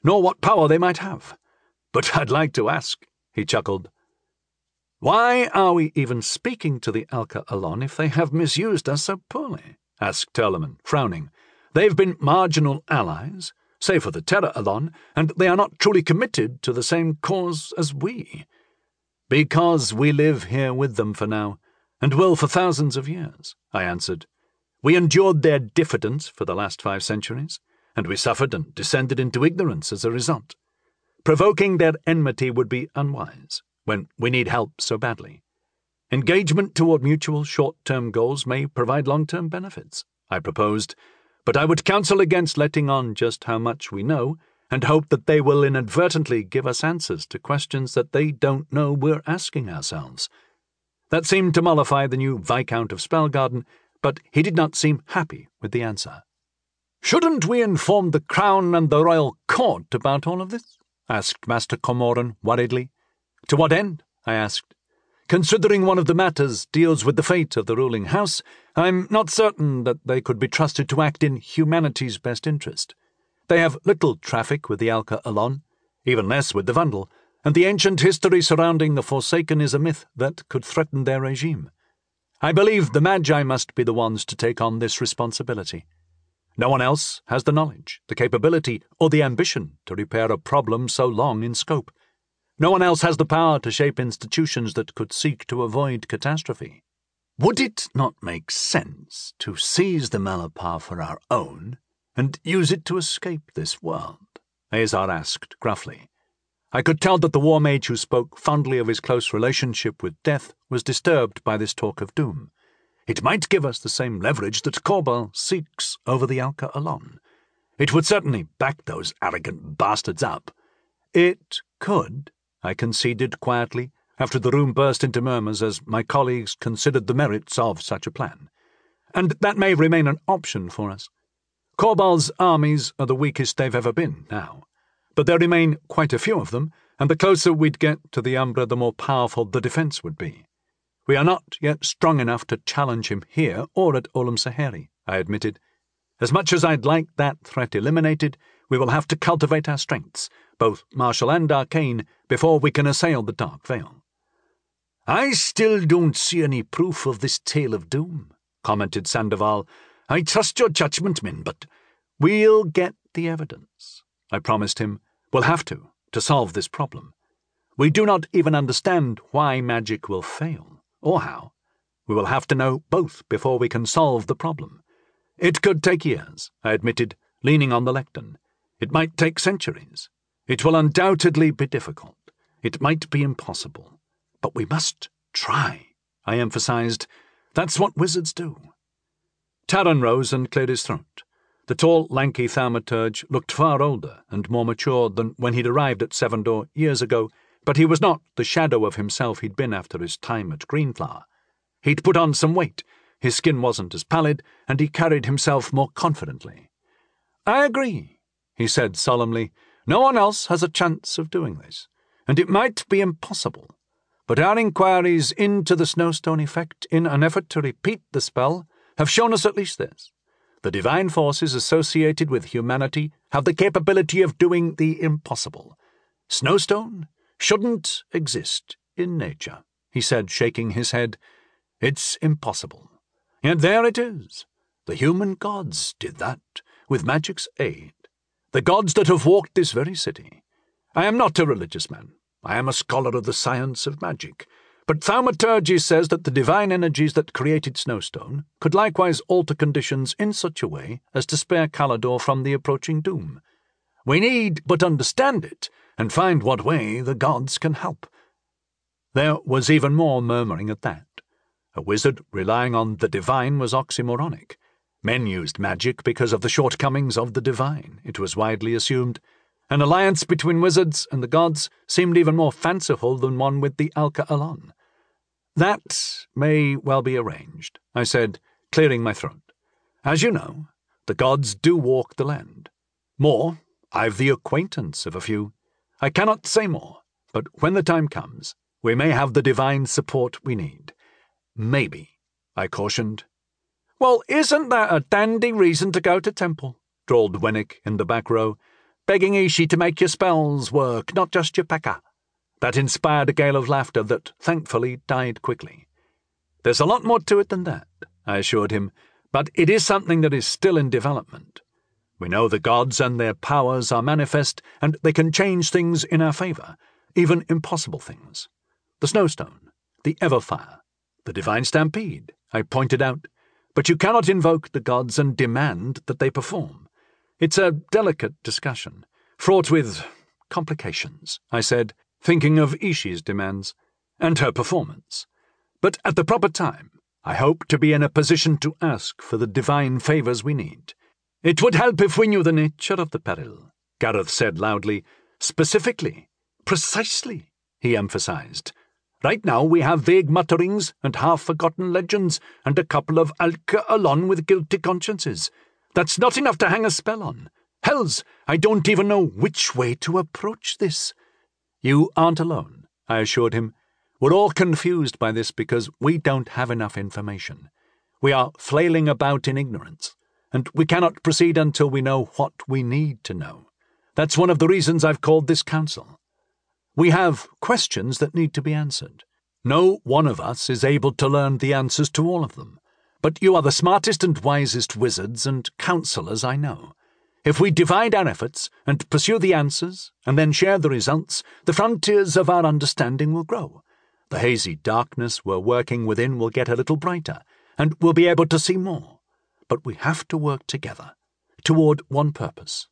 nor what power they might have. But I'd like to ask," he chuckled. "Why are we even speaking to the Alca Alon if they have misused us so poorly?" asked Turleman, frowning. "They've been marginal allies, save for the Terra Alon, and they are not truly committed to the same cause as we." "Because we live here with them for now, and will for thousands of years," I answered. "We endured their diffidence for the last 5 centuries, and we suffered and descended into ignorance as a result. Provoking their enmity would be unwise, when we need help so badly. Engagement toward mutual short-term goals may provide long-term benefits," I proposed, "but I would counsel against letting on just how much we know and hope that they will inadvertently give us answers to questions that they don't know we're asking ourselves." That seemed to mollify the new Viscount of Spellgarden, but he did not seem happy with the answer. "Shouldn't we inform the Crown and the Royal Court about all of this?" asked Master Cormoran worriedly. "To what end?" I asked. "Considering one of the matters deals with the fate of the ruling house, I'm not certain that they could be trusted to act in humanity's best interest. They have little traffic with the Alca Alon, even less with the Vandal, and the ancient history surrounding the Forsaken is a myth that could threaten their regime. I believe the Magi must be the ones to take on this responsibility. No one else has the knowledge, the capability, or the ambition to repair a problem so long in scope. No one else has the power to shape institutions that could seek to avoid catastrophe. Would it not make sense to seize the Malapar for our own and use it to escape this world?" Azar asked gruffly. I could tell that the war mage who spoke fondly of his close relationship with death was disturbed by this talk of doom. "It might give us the same leverage that Korbal seeks over the Alca Alon. It would certainly back those arrogant bastards up." "It could," I conceded quietly, after the room burst into murmurs as my colleagues considered the merits of such a plan. "And that may remain an option for us. Korbal's armies are the weakest they've ever been now, but there remain quite a few of them, and the closer we'd get to the Umbra, the more powerful the defence would be. We are not yet strong enough to challenge him here or at Olam Saheri," I admitted. "As much as I'd like that threat eliminated, we will have to cultivate our strengths, both martial and arcane, before we can assail the Dark Veil." "I still don't see any proof of this tale of doom," commented Sandoval. "I trust your judgment, Min, but—" "We'll get the evidence," I promised him. "We'll have to solve this problem. We do not even understand why magic will fail, or how. We will have to know both before we can solve the problem. It could take years," I admitted, leaning on the lectern. "It might take centuries. It will undoubtedly be difficult. It might be impossible. But we must try," I emphasized. "That's what wizards do." Taran rose and cleared his throat. The tall, lanky thaumaturge looked far older and more mature than when he'd arrived at Sevendor years ago, but he was not the shadow of himself he'd been after his time at Greenflower. He'd put on some weight, his skin wasn't as pallid, and he carried himself more confidently. "I agree," he said solemnly. "No one else has a chance of doing this, and it might be impossible. But our inquiries into the Snowstone effect in an effort to repeat the spell have shown us at least this. The divine forces associated with humanity have the capability of doing the impossible. Snowstone shouldn't exist in nature," he said, shaking his head. "It's impossible. Yet there it is. The human gods did that, with magic's aid. The gods that have walked this very city. I am not a religious man. I am a scholar of the science of magic. But thaumaturgy says that the divine energies that created Snowstone could likewise alter conditions in such a way as to spare Calador from the approaching doom. We need but understand it, and find what way the gods can help." There was even more murmuring at that. A wizard relying on the divine was oxymoronic. Men used magic because of the shortcomings of the divine, it was widely assumed. An alliance between wizards and the gods seemed even more fanciful than one with the Alca Alon. "That may well be arranged," I said, clearing my throat. "As you know, the gods do walk the land. More, I've the acquaintance of a few. I cannot say more, but when the time comes, we may have the divine support we need. Maybe," I cautioned. "Well, isn't that a dandy reason to go to temple?" drawled Wennick in the back row. begging Ishi to make your spells work, not just your P.E.K.K.A. That inspired a gale of laughter that, thankfully, died quickly. There's a lot more to it than that, I assured him, but it is something that is still in development. We know the gods and their powers are manifest, and they can change things in our favour, even impossible things. The snowstone, the everfire, the divine stampede, I pointed out, but you cannot invoke the gods and demand that they perform. It's a delicate discussion, fraught with complications, I said, thinking of Ishi's demands, and her performance. But at the proper time, I hope to be in a position to ask for the divine favours we need. It would help if we knew the nature of the peril, Gareth said loudly. Specifically, precisely, he emphasised. Right now we have vague mutterings and half-forgotten legends and a couple of Alka Alon with guilty consciences. That's not enough to hang a spell on. Hells, I don't even know which way to approach this. You aren't alone, I assured him. We're all confused by this because we don't have enough information. We are flailing about in ignorance, and we cannot proceed until we know what we need to know. That's one of the reasons I've called this council. We have questions that need to be answered. No one of us is able to learn the answers to all of them, but you are the smartest and wisest wizards and counsellors I know. If we divide our efforts and pursue the answers and then share the results, the frontiers of our understanding will grow. The hazy darkness we're working within will get a little brighter, and we'll be able to see more. But we have to work together, toward one purpose.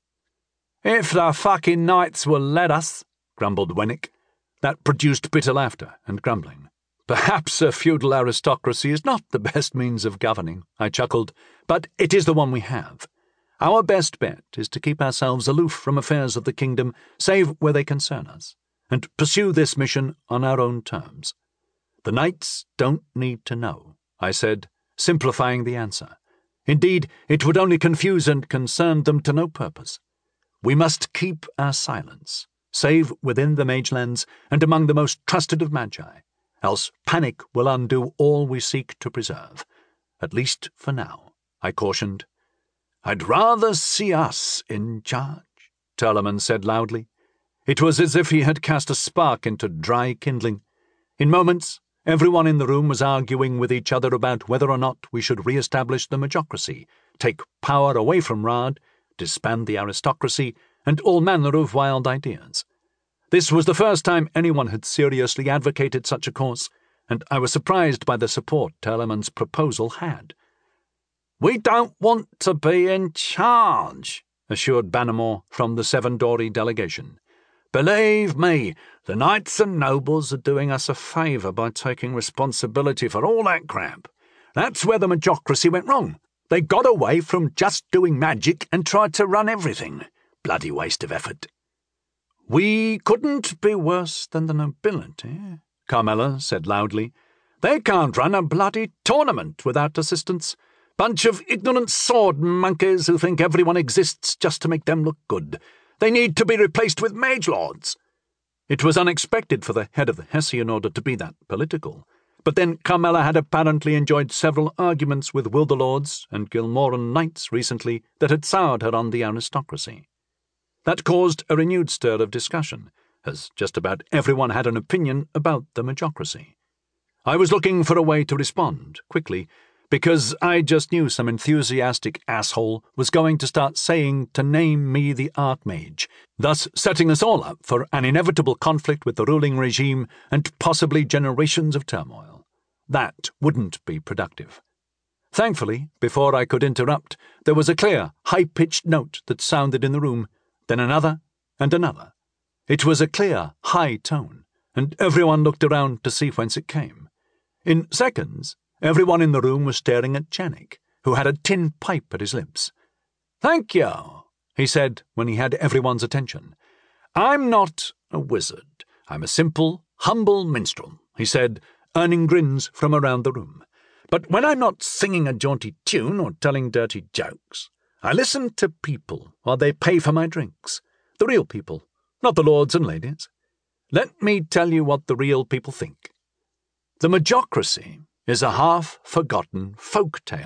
If the fucking knights will let us, grumbled Wennick. That produced bitter laughter and grumbling. Perhaps a feudal aristocracy is not the best means of governing, I chuckled, but it is the one we have. Our best bet is to keep ourselves aloof from affairs of the kingdom, save where they concern us, and pursue this mission on our own terms. The knights don't need to know, I said, simplifying the answer. Indeed, it would only confuse and concern them to no purpose. We must keep our silence, save within the Magelands and among the most trusted of magi, else panic will undo all we seek to preserve. At least for now, I cautioned. I'd rather see us in charge, Turleman said loudly. It was as if he had cast a spark into dry kindling. In moments, everyone in the room was arguing with each other about whether or not we should re-establish the Magocracy, take power away from Rad, disband the aristocracy, and all manner of wild ideas. This was the first time anyone had seriously advocated such a course, and I was surprised by the support Turleman's proposal had. "We don't want to be in charge," assured Bannermore from the Seven Dory delegation. "Believe me, the knights and nobles are doing us a favour by taking responsibility for all that crap. That's where the Magocracy went wrong. They got away from just doing magic and tried to run everything. Bloody waste of effort." "We couldn't be worse than the nobility," Carmela said loudly. "They can't run a bloody tournament without assistance. Bunch of ignorant sword monkeys who think everyone exists just to make them look good. They need to be replaced with mage lords." It was unexpected for the head of the Hessian Order to be that political, but then Carmela had apparently enjoyed several arguments with Wilderlords and Gilmoran knights recently that had soured her on the aristocracy. That caused a renewed stir of discussion, as just about everyone had an opinion about the Magocracy. I was looking for a way to respond, quickly, because I just knew some enthusiastic asshole was going to start saying to name me the Archmage, thus setting us all up for an inevitable conflict with the ruling regime and possibly generations of turmoil. That wouldn't be productive. Thankfully, before I could interrupt, there was a clear, high-pitched note that sounded in the room, then another and another. It was a clear, high tone, and everyone looked around to see whence it came. In seconds, everyone in the room was staring at Janik, who had a tin pipe at his lips. "Thank you," he said when he had everyone's attention. "I'm not a wizard. I'm a simple, humble minstrel," he said, earning grins from around the room. "But when I'm not singing a jaunty tune or telling dirty jokes, I listen to people while they pay for my drinks. The real people, not the lords and ladies. Let me tell you what the real people think. The Magocracy is a half-forgotten folk tale,"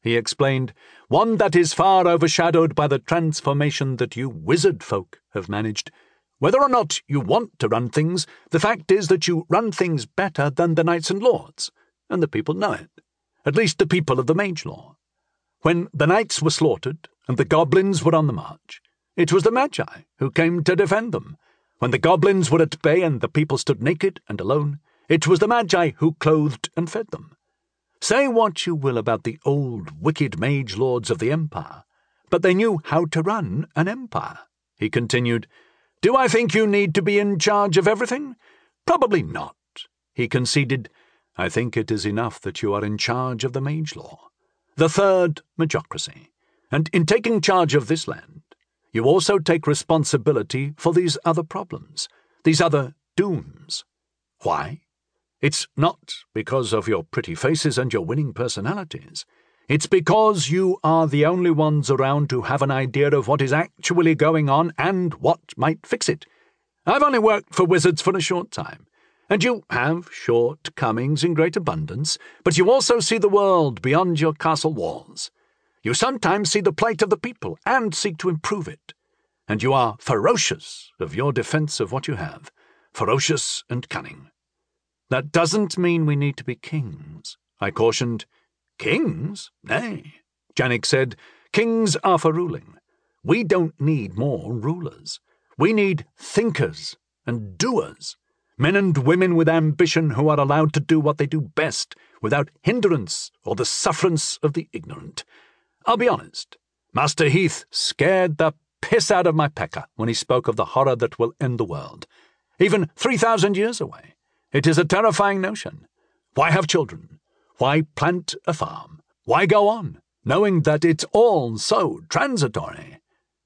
he explained, "one that is far overshadowed by the transformation that you wizard folk have managed. Whether or not you want to run things, the fact is that you run things better than the knights and lords, and the people know it, at least the people of the Mage Law. When the knights were slaughtered and the goblins were on the march, it was the Magi who came to defend them. When the goblins were at bay and the people stood naked and alone, it was the Magi who clothed and fed them. Say what you will about the old wicked mage lords of the Empire, but they knew how to run an empire," he continued. "Do I think you need to be in charge of everything? Probably not," he conceded. "I think it is enough that you are in charge of the Mage Law, the third Magocracy, and in taking charge of this land, you also take responsibility for these other problems, these other dooms. Why? It's not because of your pretty faces and your winning personalities. It's because you are the only ones around who have an idea of what is actually going on and what might fix it. I've only worked for wizards for a short time, and you have shortcomings in great abundance, but you also see the world beyond your castle walls. You sometimes see the plight of the people and seek to improve it, and you are ferocious of your defense of what you have, ferocious and cunning. That doesn't mean we need to be kings," I cautioned. "Kings? Nay," Janik said. "Kings are for ruling. We don't need more rulers. We need thinkers and doers, men and women with ambition who are allowed to do what they do best without hindrance or the sufferance of the ignorant. I'll be honest, Master Heath scared the piss out of my pecker when he spoke of the horror that will end the world. Even 3,000 years away. It is a terrifying notion. Why have children? Why plant a farm? Why go on, knowing that it's all so transitory?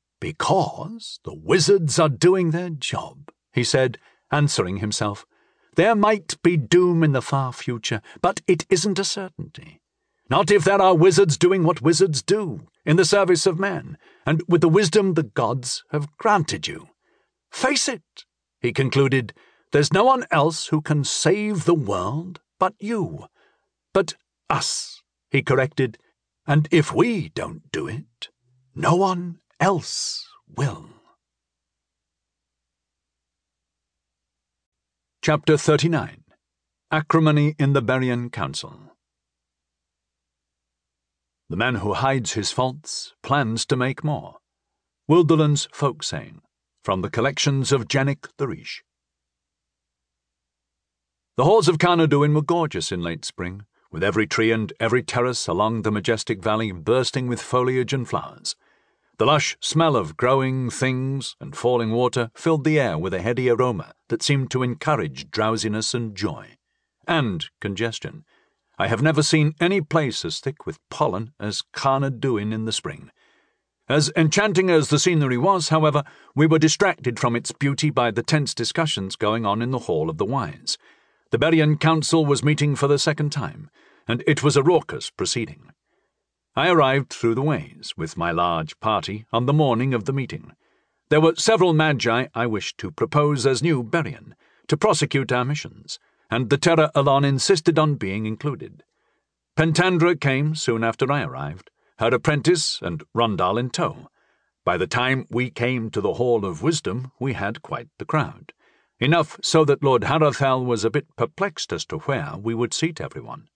Because the wizards are doing their job," he said, answering himself. "There might be doom in the far future, but it isn't a certainty. Not if there are wizards doing what wizards do, in the service of man, and with the wisdom the gods have granted you. Face it," he concluded, "there's no one else who can save the world but you. But us," he corrected, "and if we don't do it, no one else will." Chapter 39. Acrimony in the Berrien Council. The man who hides his faults plans to make more. Wilderland's folk saying, from the collections of Janik the Riche. The halls of Carnarduin were gorgeous in late spring, with every tree and every terrace along the majestic valley bursting with foliage and flowers. The lush smell of growing things and falling water filled the air with a heady aroma that seemed to encourage drowsiness and joy. And congestion. I have never seen any place as thick with pollen as Carnarduin in the spring. As enchanting as the scenery was, however, we were distracted from its beauty by the tense discussions going on in the Hall of the Wise. The Berrien Council was meeting for the second time, and it was a raucous proceeding. I arrived through the ways, with my large party, on the morning of the meeting. There were several magi I wished to propose as new Berrien, to prosecute our missions, and the Terra Alon insisted on being included. Pentandra came soon after I arrived, her apprentice and Rondal in tow. By the time we came to the Hall of Wisdom, we had quite the crowd. Enough so that Lord Harathal was a bit perplexed as to where we would seat everyone.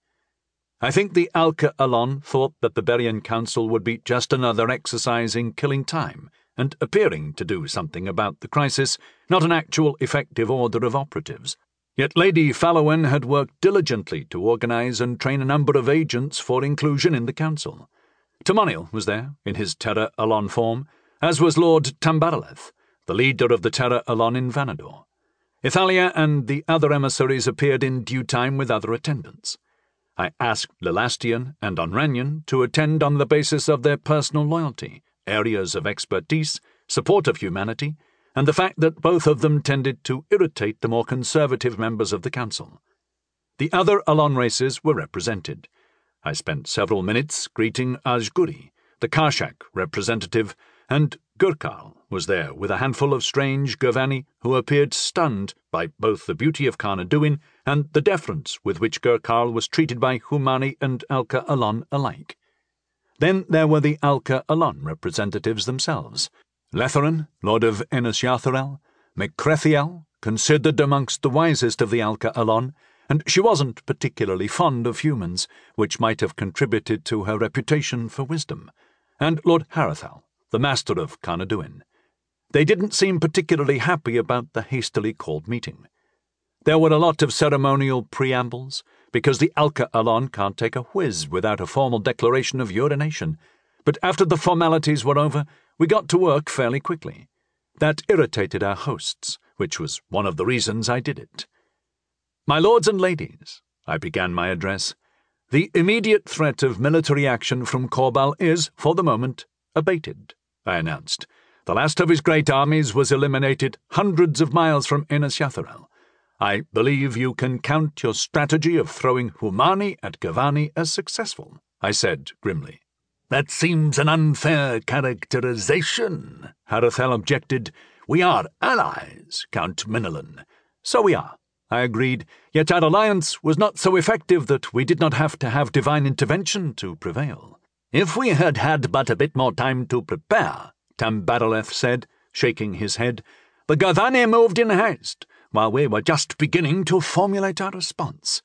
I think the Alca Alon thought that the Berrien Council would be just another exercise in killing time and appearing to do something about the crisis, not an actual effective order of operatives. Yet Lady Fallowen had worked diligently to organise and train a number of agents for inclusion in the council. Tamoniel was there, in his Terra Alon form, as was Lord Tambaraleth, the leader of the Terra Alon in Vanador. Ithalia and the other emissaries appeared in due time with other attendants. I asked Lelastian and Onranyan to attend on the basis of their personal loyalty, areas of expertise, support of humanity, and the fact that both of them tended to irritate the more conservative members of the council. The other Alon races were represented. I spent several minutes greeting Ajguri, the Karshak representative, and Gurkal was there with a handful of strange Gurvani who appeared stunned by both the beauty of Carnarduin and the deference with which Gurkal was treated by Humani and Alca Alon alike. Then there were the Alca Alon representatives themselves. Letharan, Lord of Enishatharel, Mecrethiel, considered amongst the wisest of the Alca Alon, and she wasn't particularly fond of humans, which might have contributed to her reputation for wisdom, and Lord Harathal, the master of Carnaduin. They didn't seem particularly happy about the hastily called meeting. There were a lot of ceremonial preambles, because the Alca Alon can't take a whiz without a formal declaration of urination, but after the formalities were over, we got to work fairly quickly. That irritated our hosts, which was one of the reasons I did it. "My lords and ladies," I began my address, "the immediate threat of military action from Korbal is, for the moment, abated," I announced. "The last of his great armies was eliminated hundreds of miles from Enishatharel. I believe you can count your strategy of throwing Humani at Gavani as successful," I said grimly. "That seems an unfair characterization," Harathel objected. "We are allies, Count Minilan." "So we are," I agreed, "yet our alliance was not so effective that we did not have to have divine intervention to prevail." "If we had had but a bit more time to prepare," Tambaraleth said, shaking his head, "the Gavani moved in haste, while we were just beginning to formulate our response."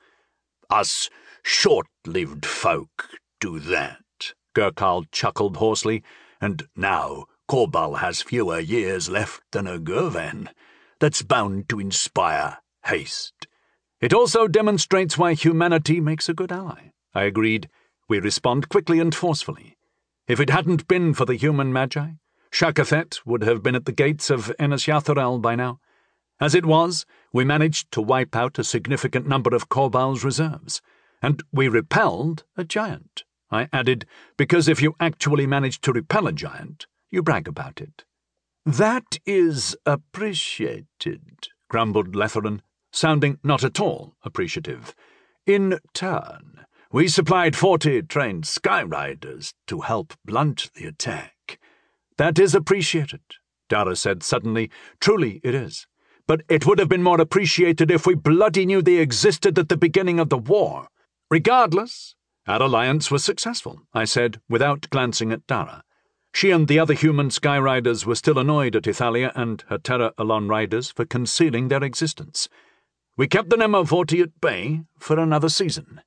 "Us short-lived folk do that," Gurkhal chuckled hoarsely, "and now Korbal has fewer years left than a Gurvan. That's bound to inspire haste." "It also demonstrates why humanity makes a good ally," I agreed. "We respond quickly and forcefully. If it hadn't been for the human magi, Shakathet would have been at the gates of Enishatharel by now. As it was, we managed to wipe out a significant number of Korbal's reserves, and we repelled a giant," I added, "because if you actually manage to repel a giant, you brag about it." "That is appreciated," grumbled Letharan, sounding not at all appreciative. "In turn, we supplied 40 trained Skyriders to help blunt the attack." "That is appreciated," Dara said suddenly. "Truly it is. But it would have been more appreciated if we bloody knew they existed at the beginning of the war. Regardless, our alliance was successful," I said, without glancing at Dara. She and the other human Skyriders were still annoyed at Ithalia and her Terra Alon riders for concealing their existence. "We kept the Nemo-40 at bay for another season.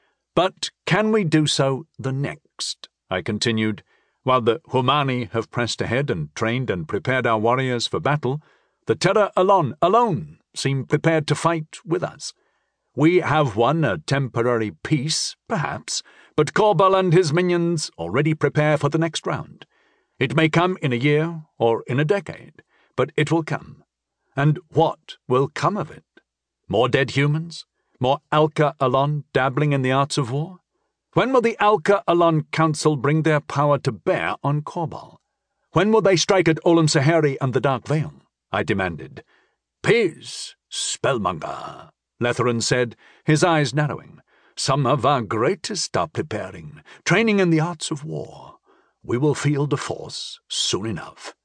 But can we do so the next?" I continued. "While the Humani have pressed ahead and trained and prepared our warriors for battle, the Terra Alon alone seem prepared to fight with us. We have won a temporary peace, perhaps, but Korbal and his minions already prepare for the next round. It may come in a year or in a decade, but it will come. And what will come of it? More dead humans? More Alca Alon dabbling in the arts of war? When will the Alca Alon Council bring their power to bear on Korbal? When will they strike at Olam Sahari and the Dark Vale?" I demanded. "Peace, spellmonger," Letharan said, his eyes narrowing. "Some of our greatest are preparing, training in the arts of war. We will feel the force soon enough."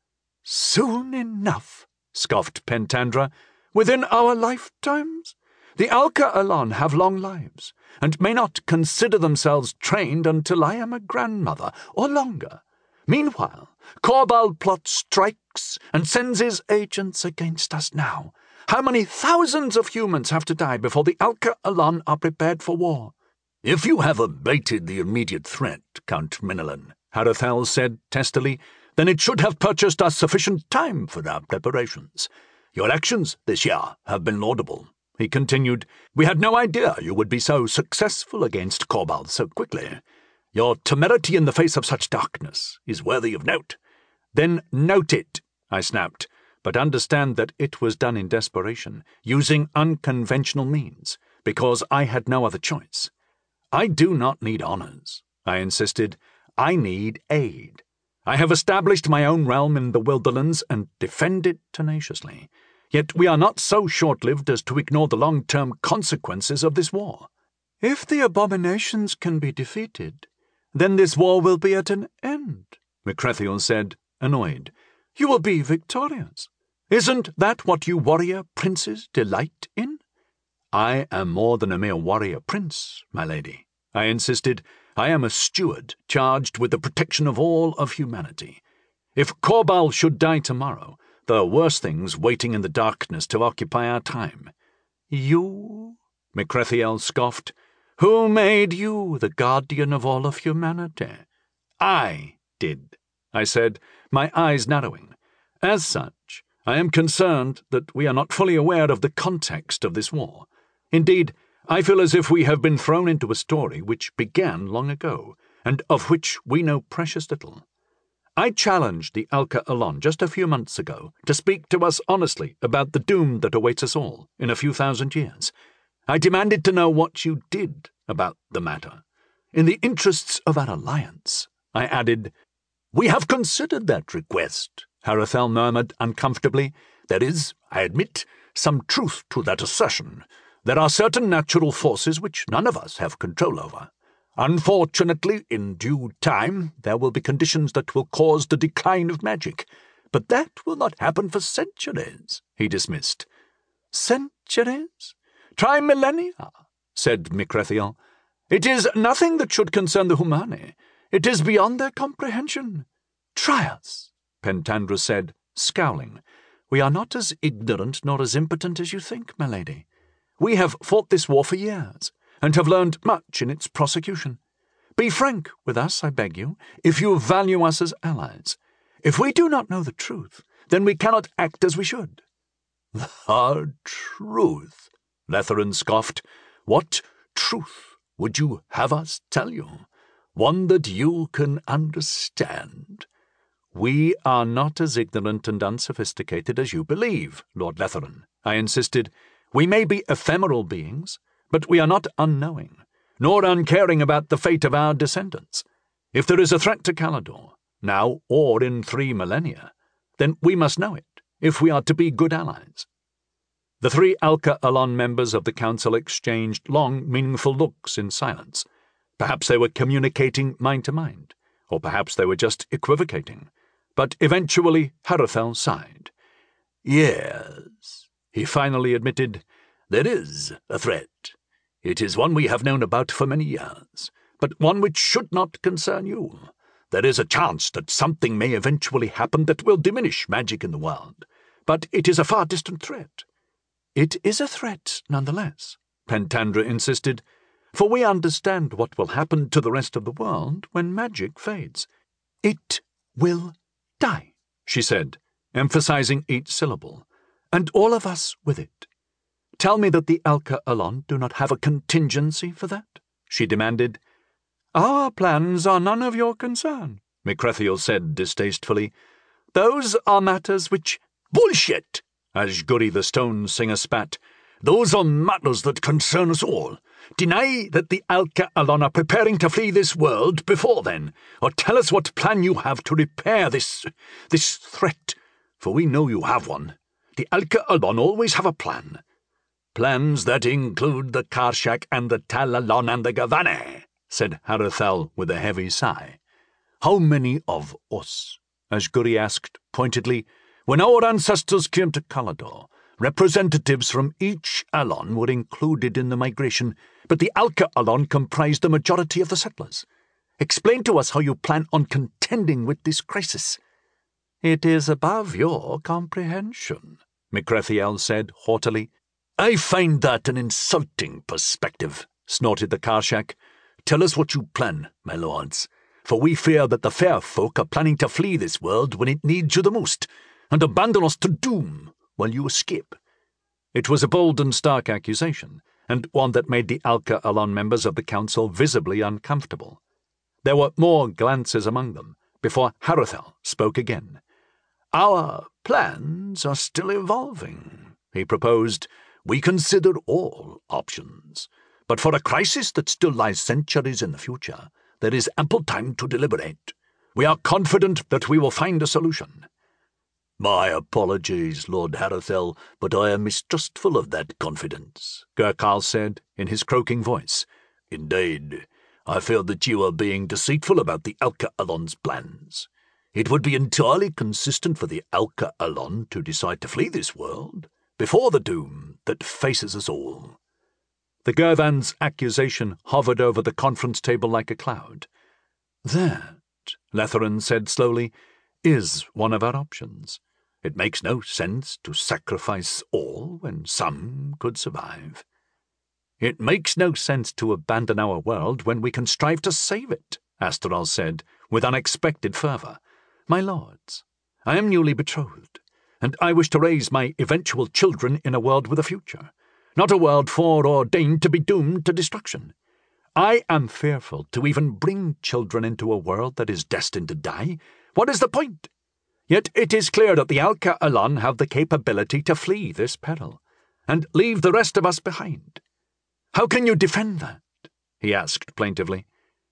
"Soon enough," scoffed Pentandra. "Within our lifetimes? The Alca Alon have long lives, and may not consider themselves trained until I am a grandmother, or longer. Meanwhile, Korbal plots strikes and sends his agents against us now. How many thousands of humans have to die before the Alca Alon are prepared for war?" "If you have abated the immediate threat, Count Minilan," Harathel said testily, "then it should have purchased us sufficient time for our preparations. Your actions this year have been laudable," he continued. "We had no idea you would be so successful against Korbal so quickly. Your temerity in the face of such darkness is worthy of note." "Then note it," I snapped, "but understand that it was done in desperation, using unconventional means, because I had no other choice. I do not need honours," I insisted. "I need aid. I have established my own realm in the Wilderlands and defend it tenaciously. Yet we are not so short-lived as to ignore the long-term consequences of this war." "If the abominations can be defeated, then this war will be at an end," Mecrethiel said, annoyed. "You will be victorious. Isn't that what you warrior princes delight in?" "I am more than a mere warrior prince, my lady," I insisted. I am a steward charged with the protection of all of humanity. If Korbal should die tomorrow, there are worse things waiting in the darkness to occupy our time." "You?" Micrethiel scoffed. "Who made you the guardian of all of humanity?" "I did," I said, my eyes narrowing. "As such, I am concerned that we are not fully aware of the context of this war. Indeed, I feel as if we have been thrown into a story which began long ago, and of which we know precious little. I challenged the Alka Alon just a few months ago to speak to us honestly about the doom that awaits us all in a few thousand years. I demanded to know what you did about the matter. In the interests of our alliance, I added, "We have considered that request," Harathel murmured uncomfortably. "There is, I admit, some truth to that assertion. There are certain natural forces which none of us have control over. Unfortunately, in due time, there will be conditions that will cause the decline of magic. But that will not happen for centuries," he dismissed. "Centuries? Try millennia," said Micrethiel. "It is nothing that should concern the Humani. It is beyond their comprehension." "Try us," Pentandra said, scowling. "We are not as ignorant nor as impotent as you think, my lady. We have fought this war for years, and have learned much in its prosecution. Be frank with us, I beg you, if you value us as allies. If we do not know the truth, then we cannot act as we should." "The truth?" Letherin scoffed. "What truth would you have us tell you? One that you can understand?" "We are not as ignorant and unsophisticated as you believe, Lord Letherin," I insisted. "We may be ephemeral beings, but we are not unknowing, nor uncaring about the fate of our descendants. If there is a threat to Caledor, now or in 3 millennia, then we must know it, if we are to be good allies." The 3 Alka Alon members of the council exchanged long, meaningful looks in silence. Perhaps they were communicating mind to mind, or perhaps they were just equivocating. But eventually Harathel sighed. "Yes," he finally admitted, "there is a threat. It is one we have known about for many years, but one which should not concern you. There is a chance that something may eventually happen that will diminish magic in the world, but it is a far distant threat." "It is a threat, nonetheless," Pentandra insisted, "for we understand what will happen to the rest of the world when magic fades." "It will die," she said, emphasizing each syllable, "and all of us with it. Tell me that the Alka Alon do not have a contingency for that," she demanded. "Our plans are none of your concern," Micrethiel said distastefully. "Those are matters which—" "Bullshit!" Ashguri the Stone Singer spat. "Those are matters that concern us all. Deny that the Alka Alon are preparing to flee this world before then, or tell us what plan you have to repair this threat, for we know you have one. The Alka Alon always have a plan. Plans that include the Karshak and the Tal Alon and the Gavane," said Harathel with a heavy sigh. "How many of us?" Ashguri asked pointedly. "When our ancestors came to Caledor, representatives from each Alon were included in the migration, but the Alka Alon comprised the majority of the settlers. Explain to us how you plan on contending with this crisis." "It is above your comprehension," Micrethiel said haughtily. "I find that an insulting perspective," snorted the Karshak. "Tell us what you plan, my lords, for we fear that the fair folk are planning to flee this world when it needs you the most, and abandon us to doom while you escape." It was a bold and stark accusation, and one that made the Alka Alon members of the council visibly uncomfortable. There were more glances among them before Harathel spoke again. "Our plans are still evolving," he proposed. "We consider all options, but for a crisis that still lies centuries in the future, there is ample time to deliberate. We are confident that we will find a solution." "My apologies, Lord Harathel, but I am mistrustful of that confidence," Gurkhal said in his croaking voice. "Indeed, I fear that you are being deceitful about the Alka Alon's plans. It would be entirely consistent for the Alka Alon to decide to flee this world before the doom that faces us all." The Gurvan's accusation hovered over the conference table like a cloud. "That," Letherin said slowly, "is one of our options. It makes no sense to sacrifice all when some could survive." "It makes no sense to abandon our world when we can strive to save it," Astaroth said, with unexpected fervour. "My lords, I am newly betrothed, and I wish to raise my eventual children in a world with a future, not a world foreordained to be doomed to destruction. I am fearful to even bring children into a world that is destined to die. What is the point? Yet it is clear that the Alka Alon have the capability to flee this peril, and leave the rest of us behind. How can you defend that?" he asked plaintively.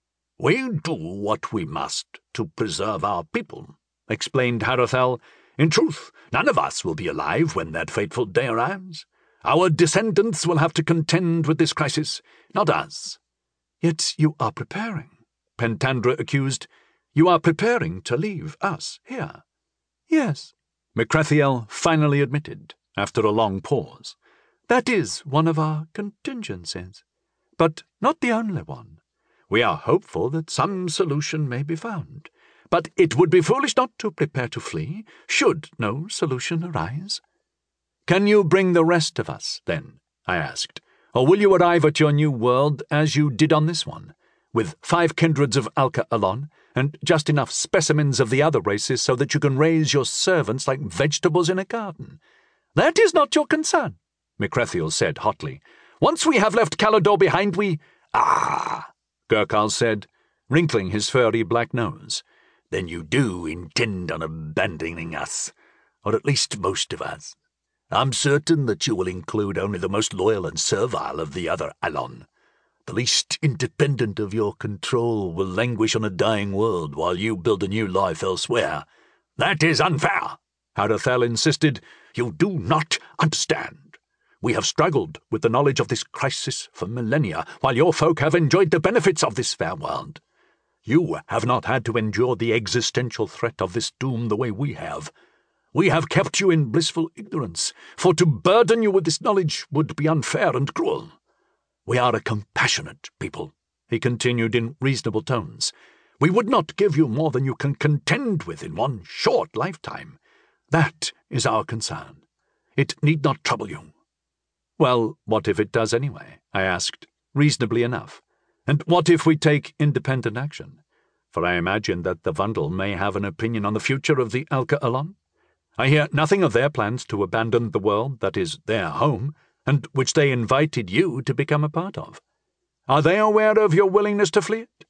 "We do what we must to preserve our people," explained Harathel. "In truth, none of us will be alive when that fateful day arrives. Our descendants will have to contend with this crisis, not us." "Yet you are preparing," Pentandra accused. "You are preparing to leave us here." "Yes," Mekrethiel finally admitted, after a long pause. "That is one of our contingencies, but not the only one. We are hopeful that some solution may be found, but it would be foolish not to prepare to flee, should no solution arise." "Can you bring the rest of us, then?" I asked. "Or will you arrive at your new world as you did on this one, with 5 kindreds of Alka Alon, and just enough specimens of the other races so that you can raise your servants like vegetables in a garden?" "That is not your concern," Mekrethiel said hotly. "Once we have left Calador behind, we—" "Ah," Gurkhal said, wrinkling his furry black nose. "Then you do intend on abandoning us, or at least most of us. I'm certain that you will include only the most loyal and servile of the other Alon. The least independent of your control will languish on a dying world while you build a new life elsewhere. That is unfair," Harathel insisted. "You do not understand. We have struggled with the knowledge of this crisis for millennia, while your folk have enjoyed the benefits of this fair world. You have not had to endure the existential threat of this doom the way we have. We have kept you in blissful ignorance, for to burden you with this knowledge would be unfair and cruel. We are a compassionate people," he continued in reasonable tones. "We would not give you more than you can contend with in one short lifetime. That is our concern. It need not trouble you." "Well, what if it does anyway?" I asked, reasonably enough. "And what if we take independent action? For I imagine that the Vandal may have an opinion on the future of the Alka Alon. I hear nothing of their plans to abandon the world that is their home, and which they invited you to become a part of. Are they aware of your willingness to flee it?"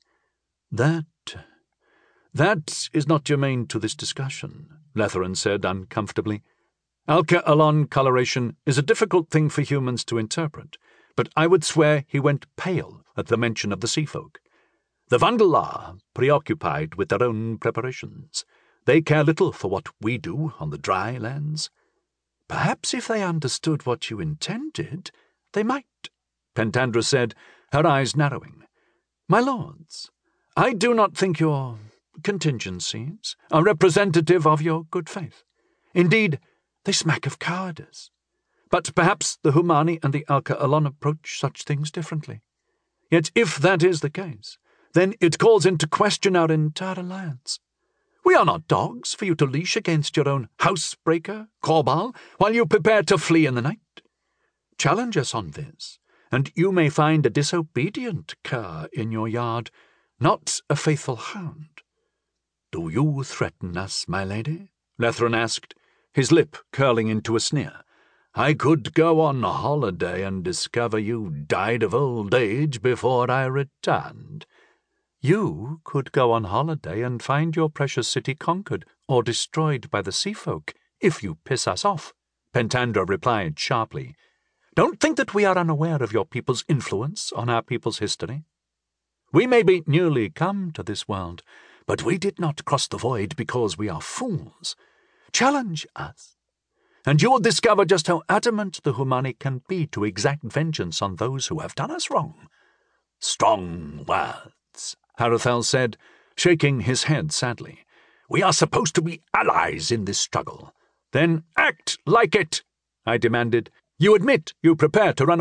That is not germane to this discussion," Letherin said uncomfortably. "Alka Alon coloration is a difficult thing for humans to interpret, but I would swear he went pale at the mention of the sea folk. The Vandal are preoccupied with their own preparations. They care little for what we do on the dry lands." "Perhaps if they understood what you intended, they might," Pentandra said, her eyes narrowing. "My lords, I do not think your contingencies are representative of your good faith. Indeed, they smack of cowardice. But perhaps the Humani and the Alka Alon approach such things differently. Yet if that is the case, then it calls into question our entire alliance. We are not dogs for you to leash against your own housebreaker, Korbal, while you prepare to flee in the night. Challenge us on this, and you may find a disobedient cur in your yard, not a faithful hound." "Do you threaten us, my lady?" Letherin asked, his lip curling into a sneer. "I could go on holiday and discover you died of old age before I returned." "You could go on holiday and find your precious city conquered or destroyed by the sea folk, if you piss us off," Pentandra replied sharply. "Don't think that we are unaware of your people's influence on our people's history. We may be newly come to this world, but we did not cross the void because we are fools. Challenge us, and you will discover just how adamant the Humani can be to exact vengeance on those who have done us wrong." "Strong words," Harathel said, shaking his head sadly. "We are supposed to be allies in this struggle." "Then act like it," I demanded. "You admit you prepare to run away,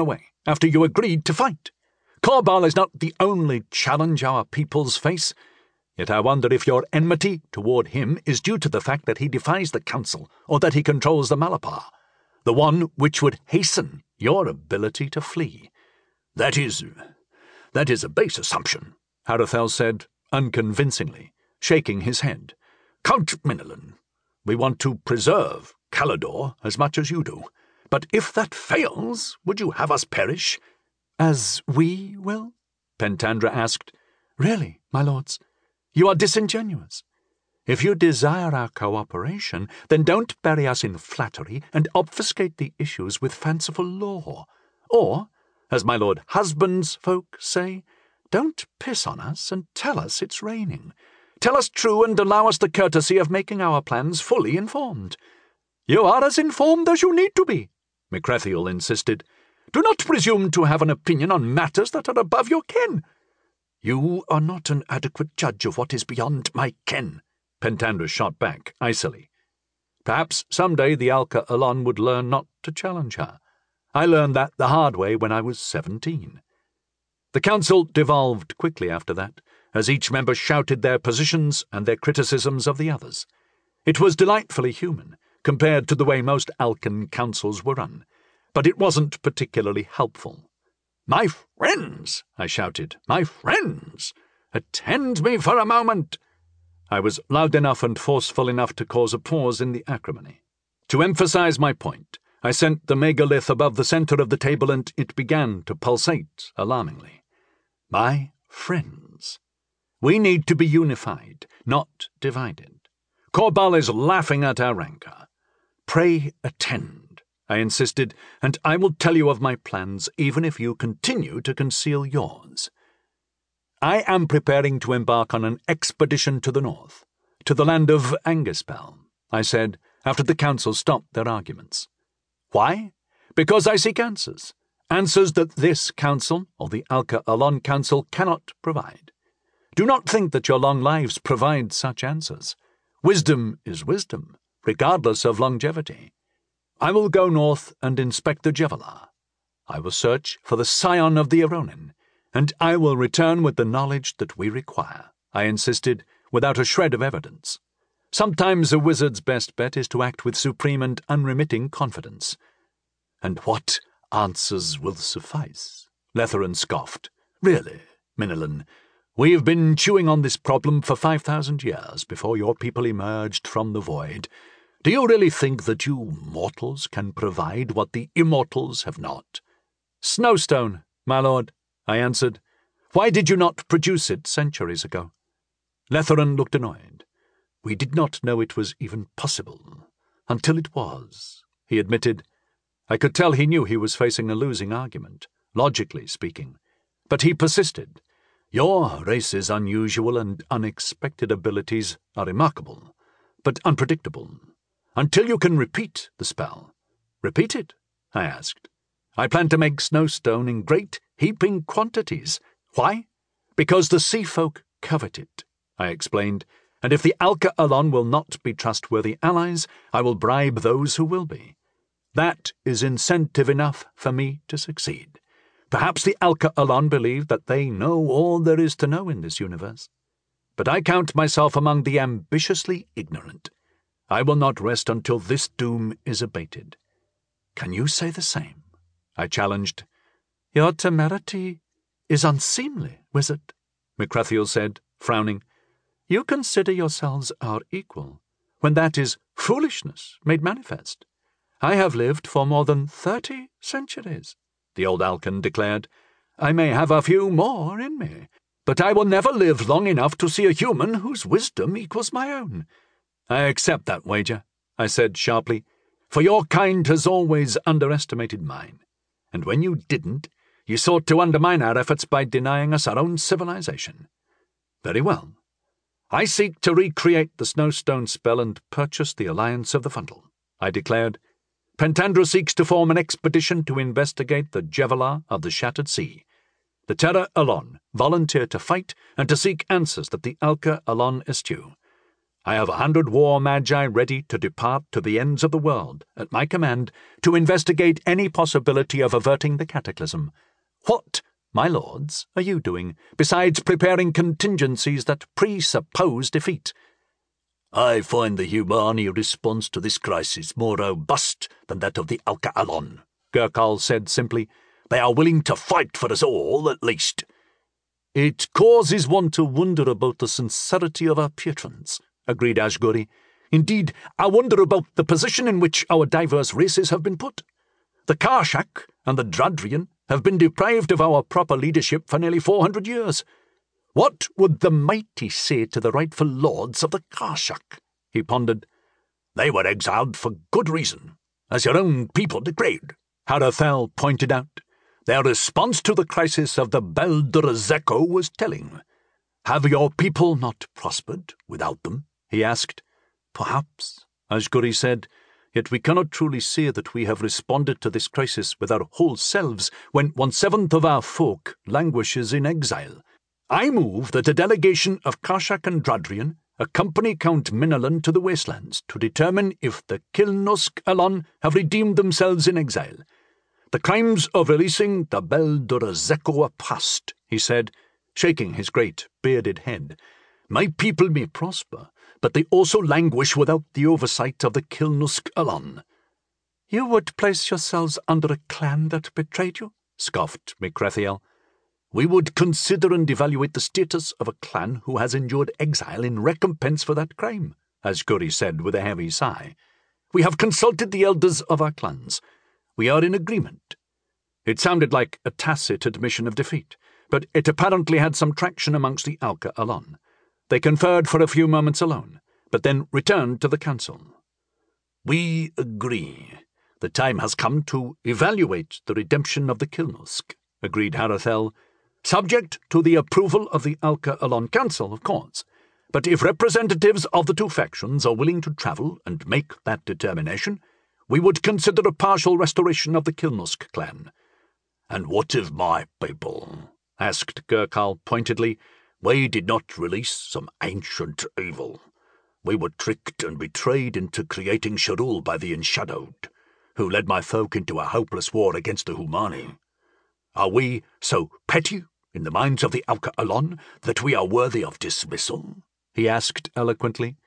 after you agreed to fight. Korbal is not the only challenge our peoples face, yet I wonder if your enmity toward him is due to the fact that he defies the Council or that he controls the Malapar, the one which would hasten your ability to flee. That is a base assumption, Harathel said, unconvincingly, shaking his head. Count Minilin, we want to preserve Calador as much as you do. But if that fails, would you have us perish? As we will? Pentandra asked. Really, my lords, you are disingenuous. If you desire our cooperation, then don't bury us in flattery and obfuscate the issues with fanciful lore. Or, as my lord husband's folk say, don't piss on us and tell us it's raining. Tell us true and allow us the courtesy of making our plans fully informed. You are as informed as you need to be, Micrethiel insisted. Do not presume to have an opinion on matters that are above your ken. You are not an adequate judge of what is beyond my ken, Pentandra shot back, icily. Perhaps someday the Alka Alon would learn not to challenge her. I learned that the hard way when I was 17. The council devolved quickly after that, as each member shouted their positions and their criticisms of the others. It was delightfully human, compared to the way most Alkan councils were run, but it wasn't particularly helpful. "My friends," I shouted, "my friends, attend me for a moment." I was loud enough and forceful enough to cause a pause in the acrimony. To emphasize my point, I sent the megalith above the center of the table and it began to pulsate alarmingly. My friends. We need to be unified, not divided. Korbal is laughing at our rancor. Pray attend, I insisted, and I will tell you of my plans even if you continue to conceal yours. I am preparing to embark on an expedition to the north, to the land of Angispel, I said, after the council stopped their arguments. Why? Because I seek answers. Answers that this council, or the Alka Alon Council, cannot provide. Do not think that your long lives provide such answers. Wisdom is wisdom, regardless of longevity. I will go north and inspect the Jevalar. I will search for the scion of the Eronin, and I will return with the knowledge that we require, I insisted, without a shred of evidence. Sometimes a wizard's best bet is to act with supreme and unremitting confidence. And what answers will suffice? Letherin scoffed. Really, Minilin, we have been chewing on this problem for 5,000 years before your people emerged from the void. Do you really think that you mortals can provide what the immortals have not? Snowstone, my lord, I answered. Why did you not produce it centuries ago? Letherin looked annoyed. We did not know it was even possible. Until it was, he admitted. I could tell he knew he was facing a losing argument, logically speaking. But he persisted. Your race's unusual and unexpected abilities are remarkable, but unpredictable. Until you can repeat the spell. Repeat it? I asked. I plan to make snowstone in great, heaping quantities. Why? Because the sea folk covet it, I explained, and if the Alka Alon will not be trustworthy allies, I will bribe those who will be. That is incentive enough for me to succeed. Perhaps the Alka Alon believe that they know all there is to know in this universe. But I count myself among the ambitiously ignorant. I will not rest until this doom is abated. Can you say the same? I challenged. Your temerity is unseemly, wizard, Micrethiel said, frowning. You consider yourselves our equal, when that is foolishness made manifest. I have lived for more than 30 centuries, the old Alkan declared. I may have a few more in me, but I will never live long enough to see a human whose wisdom equals my own. I accept that wager, I said sharply, for your kind has always underestimated mine, and when you didn't, you sought to undermine our efforts by denying us our own civilization. Very well. I seek to recreate the Snowstone spell and purchase the alliance of the Fundle, I declared. Pentandra seeks to form an expedition to investigate the Jevalar of the Shattered Sea. The Terra Alon volunteer to fight and to seek answers that the Alka Alon eschew. I have 100 war magi ready to depart to the ends of the world, at my command, to investigate any possibility of averting the cataclysm. What, my lords, are you doing, besides preparing contingencies that presuppose defeat?" "I find the Humani response to this crisis more robust than that of the Alca Alon," Gurkhal said simply. "They are willing to fight for us all, at least." "It causes one to wonder about the sincerity of our patrons," agreed Ashguri. "Indeed, I wonder about the position in which our diverse races have been put. The Karshak and the Dradrian have been deprived of our proper leadership for nearly 400 years. What would the mighty say to the rightful lords of the Karshak?" he pondered. "They were exiled for good reason, as your own people decreed," Harathel pointed out. "Their response to the crisis of the Beldurezeko was telling. Have your people not prospered without them?" he asked. "Perhaps," Ashguri said, "yet we cannot truly say that we have responded to this crisis with our whole selves when 1/7 of our folk languishes in exile. I move that a delegation of Karshak and Dradrian accompany Count Minalan to the wastelands to determine if the Kilnusk Alon have redeemed themselves in exile. The crimes of releasing the Beldurezeko are past," he said, shaking his great bearded head. "My people may prosper, but they also languish without the oversight of the Kilnusk Alon." "You would place yourselves under a clan that betrayed you?" scoffed Micrethiel. "We would consider and evaluate the status of a clan who has endured exile in recompense for that crime," Ashguri said with a heavy sigh. "We have consulted the elders of our clans. We are in agreement." It sounded like a tacit admission of defeat, but it apparently had some traction amongst the Alca Alon. They conferred for a few moments alone, but then returned to the council. "We agree. The time has come to evaluate the redemption of the Kilnusk," agreed Harathel. "Subject to the approval of the Alca Alon Council, of course. But if representatives of the two factions are willing to travel and make that determination, we would consider a partial restoration of the Kilnusk clan." "And what of my people?" asked Gurkhal pointedly. "We did not release some ancient evil. We were tricked and betrayed into creating Shirul by the Enshadowed, who led my folk into a hopeless war against the Humani. Are we so petty in the minds of the Alca Alon that we are worthy of dismissal?" he asked eloquently.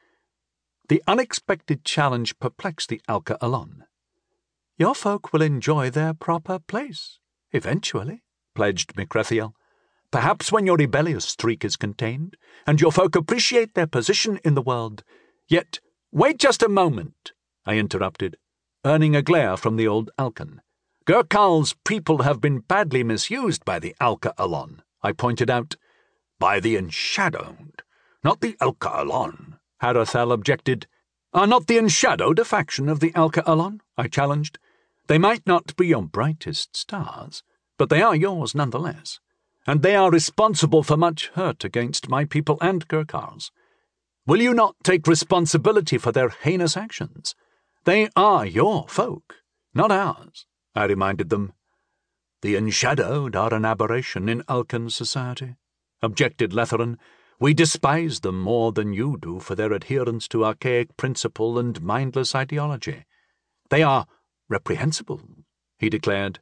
The unexpected challenge perplexed the Alca Alon. "Your folk will enjoy their proper place, eventually," pledged Micrethiel. "Perhaps when your rebellious streak is contained, and your folk appreciate their position in the world. Yet, wait just a moment," I interrupted, earning a glare from the old Alcan. "Gurkhal's people have been badly misused by the Alca Alon," I pointed out. "By the Enshadowed, not the Alca Alon," Harathel objected. "Are not the Enshadowed a faction of the Alca Alon?" I challenged. "They might not be your brightest stars, but they are yours nonetheless, and they are responsible for much hurt against my people and Gurkhal's. Will you not take responsibility for their heinous actions? They are your folk, not ours," I reminded them. "The Enshadowed are an aberration in Alcan society," objected Letheran. "We despise them more than you do for their adherence to archaic principle and mindless ideology. They are reprehensible," he declared.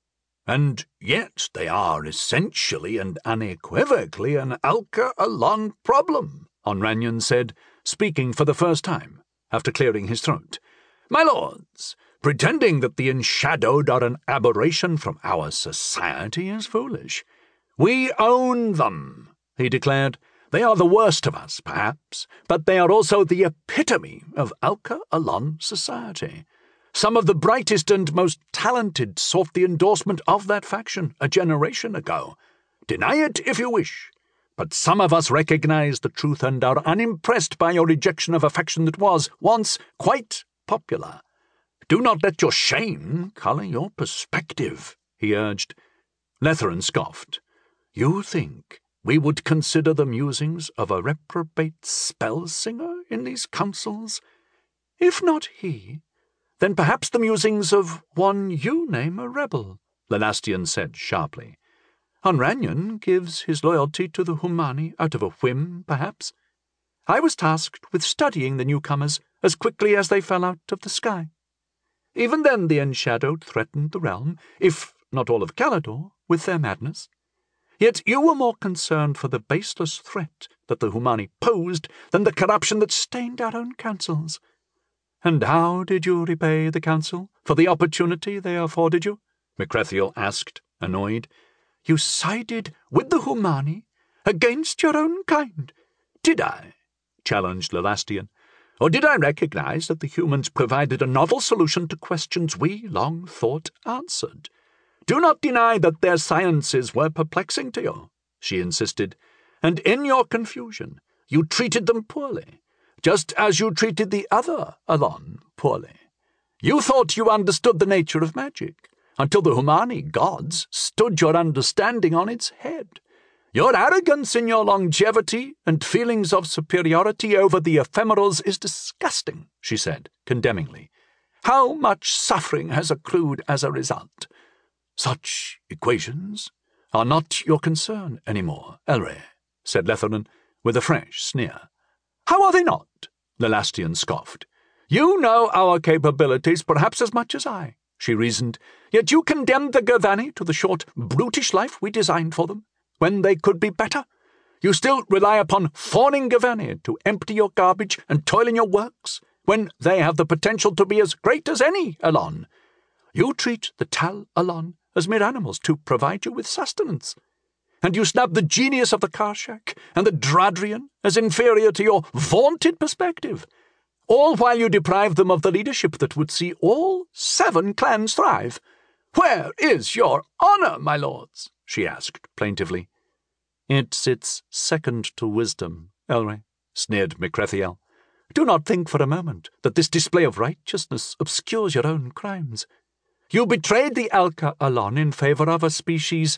"And yet they are essentially and unequivocally an Alca Alon problem," Onranyan said, speaking for the first time, after clearing his throat. "My lords, pretending that the Enshadowed are an aberration from our society is foolish. We own them," he declared. "They are the worst of us, perhaps, but they are also the epitome of Alca Alon society. Some of the brightest and most talented sought the endorsement of that faction a generation ago. Deny it if you wish, but some of us recognize the truth and are unimpressed by your rejection of a faction that was, once, quite popular. Do not let your shame colour your perspective," he urged. Letheran scoffed. "You think we would consider the musings of a reprobate spell-singer in these councils? If not he, then perhaps the musings of one you name a rebel," Lenastian said sharply. "Onranyan gives his loyalty to the Humani out of a whim, perhaps." I was tasked with studying the newcomers as quickly as they fell out of the sky. Even then the Enshadowed threatened the realm, if not all of Caledor, with their madness. Yet you were more concerned for the baseless threat that the Humani posed than the corruption that stained our own councils. And how did you repay the council for the opportunity they afforded you? Micrethiel asked, annoyed. You sided with the Humani against your own kind. Did I? Challenged Lelastian. Or did I recognize that the humans provided a novel solution to questions we long thought answered? Do not deny that their sciences were perplexing to you, she insisted, and in your confusion you treated them poorly, just as you treated the other Alon poorly. You thought you understood the nature of magic, until the Humani gods stood your understanding on its head. Your arrogance in your longevity and feelings of superiority over the ephemerals is disgusting, she said, condemningly. How much suffering has accrued as a result? Such equations are not your concern any more, Elray, said Lethorin, with a fresh sneer. How are they not? Lelastian scoffed. You know our capabilities perhaps as much as I, she reasoned, yet you condemned the Gavani to the short, brutish life we designed for them, when they could be better. You still rely upon fawning Gavani to empty your garbage and toil in your works, when they have the potential to be as great as any Alon. You treat the Tal Alon as mere animals to provide you with sustenance, and you snub the genius of the Karshak and the Dradrian as inferior to your vaunted perspective, all while you deprive them of the leadership that would see all 7 clans thrive. Where is your honour, my lords? She asked plaintively. It's its second to wisdom, Elray, sneered Micrethiel. Do not think for a moment that this display of righteousness obscures your own crimes. You betrayed the Alka Alon in favour of a species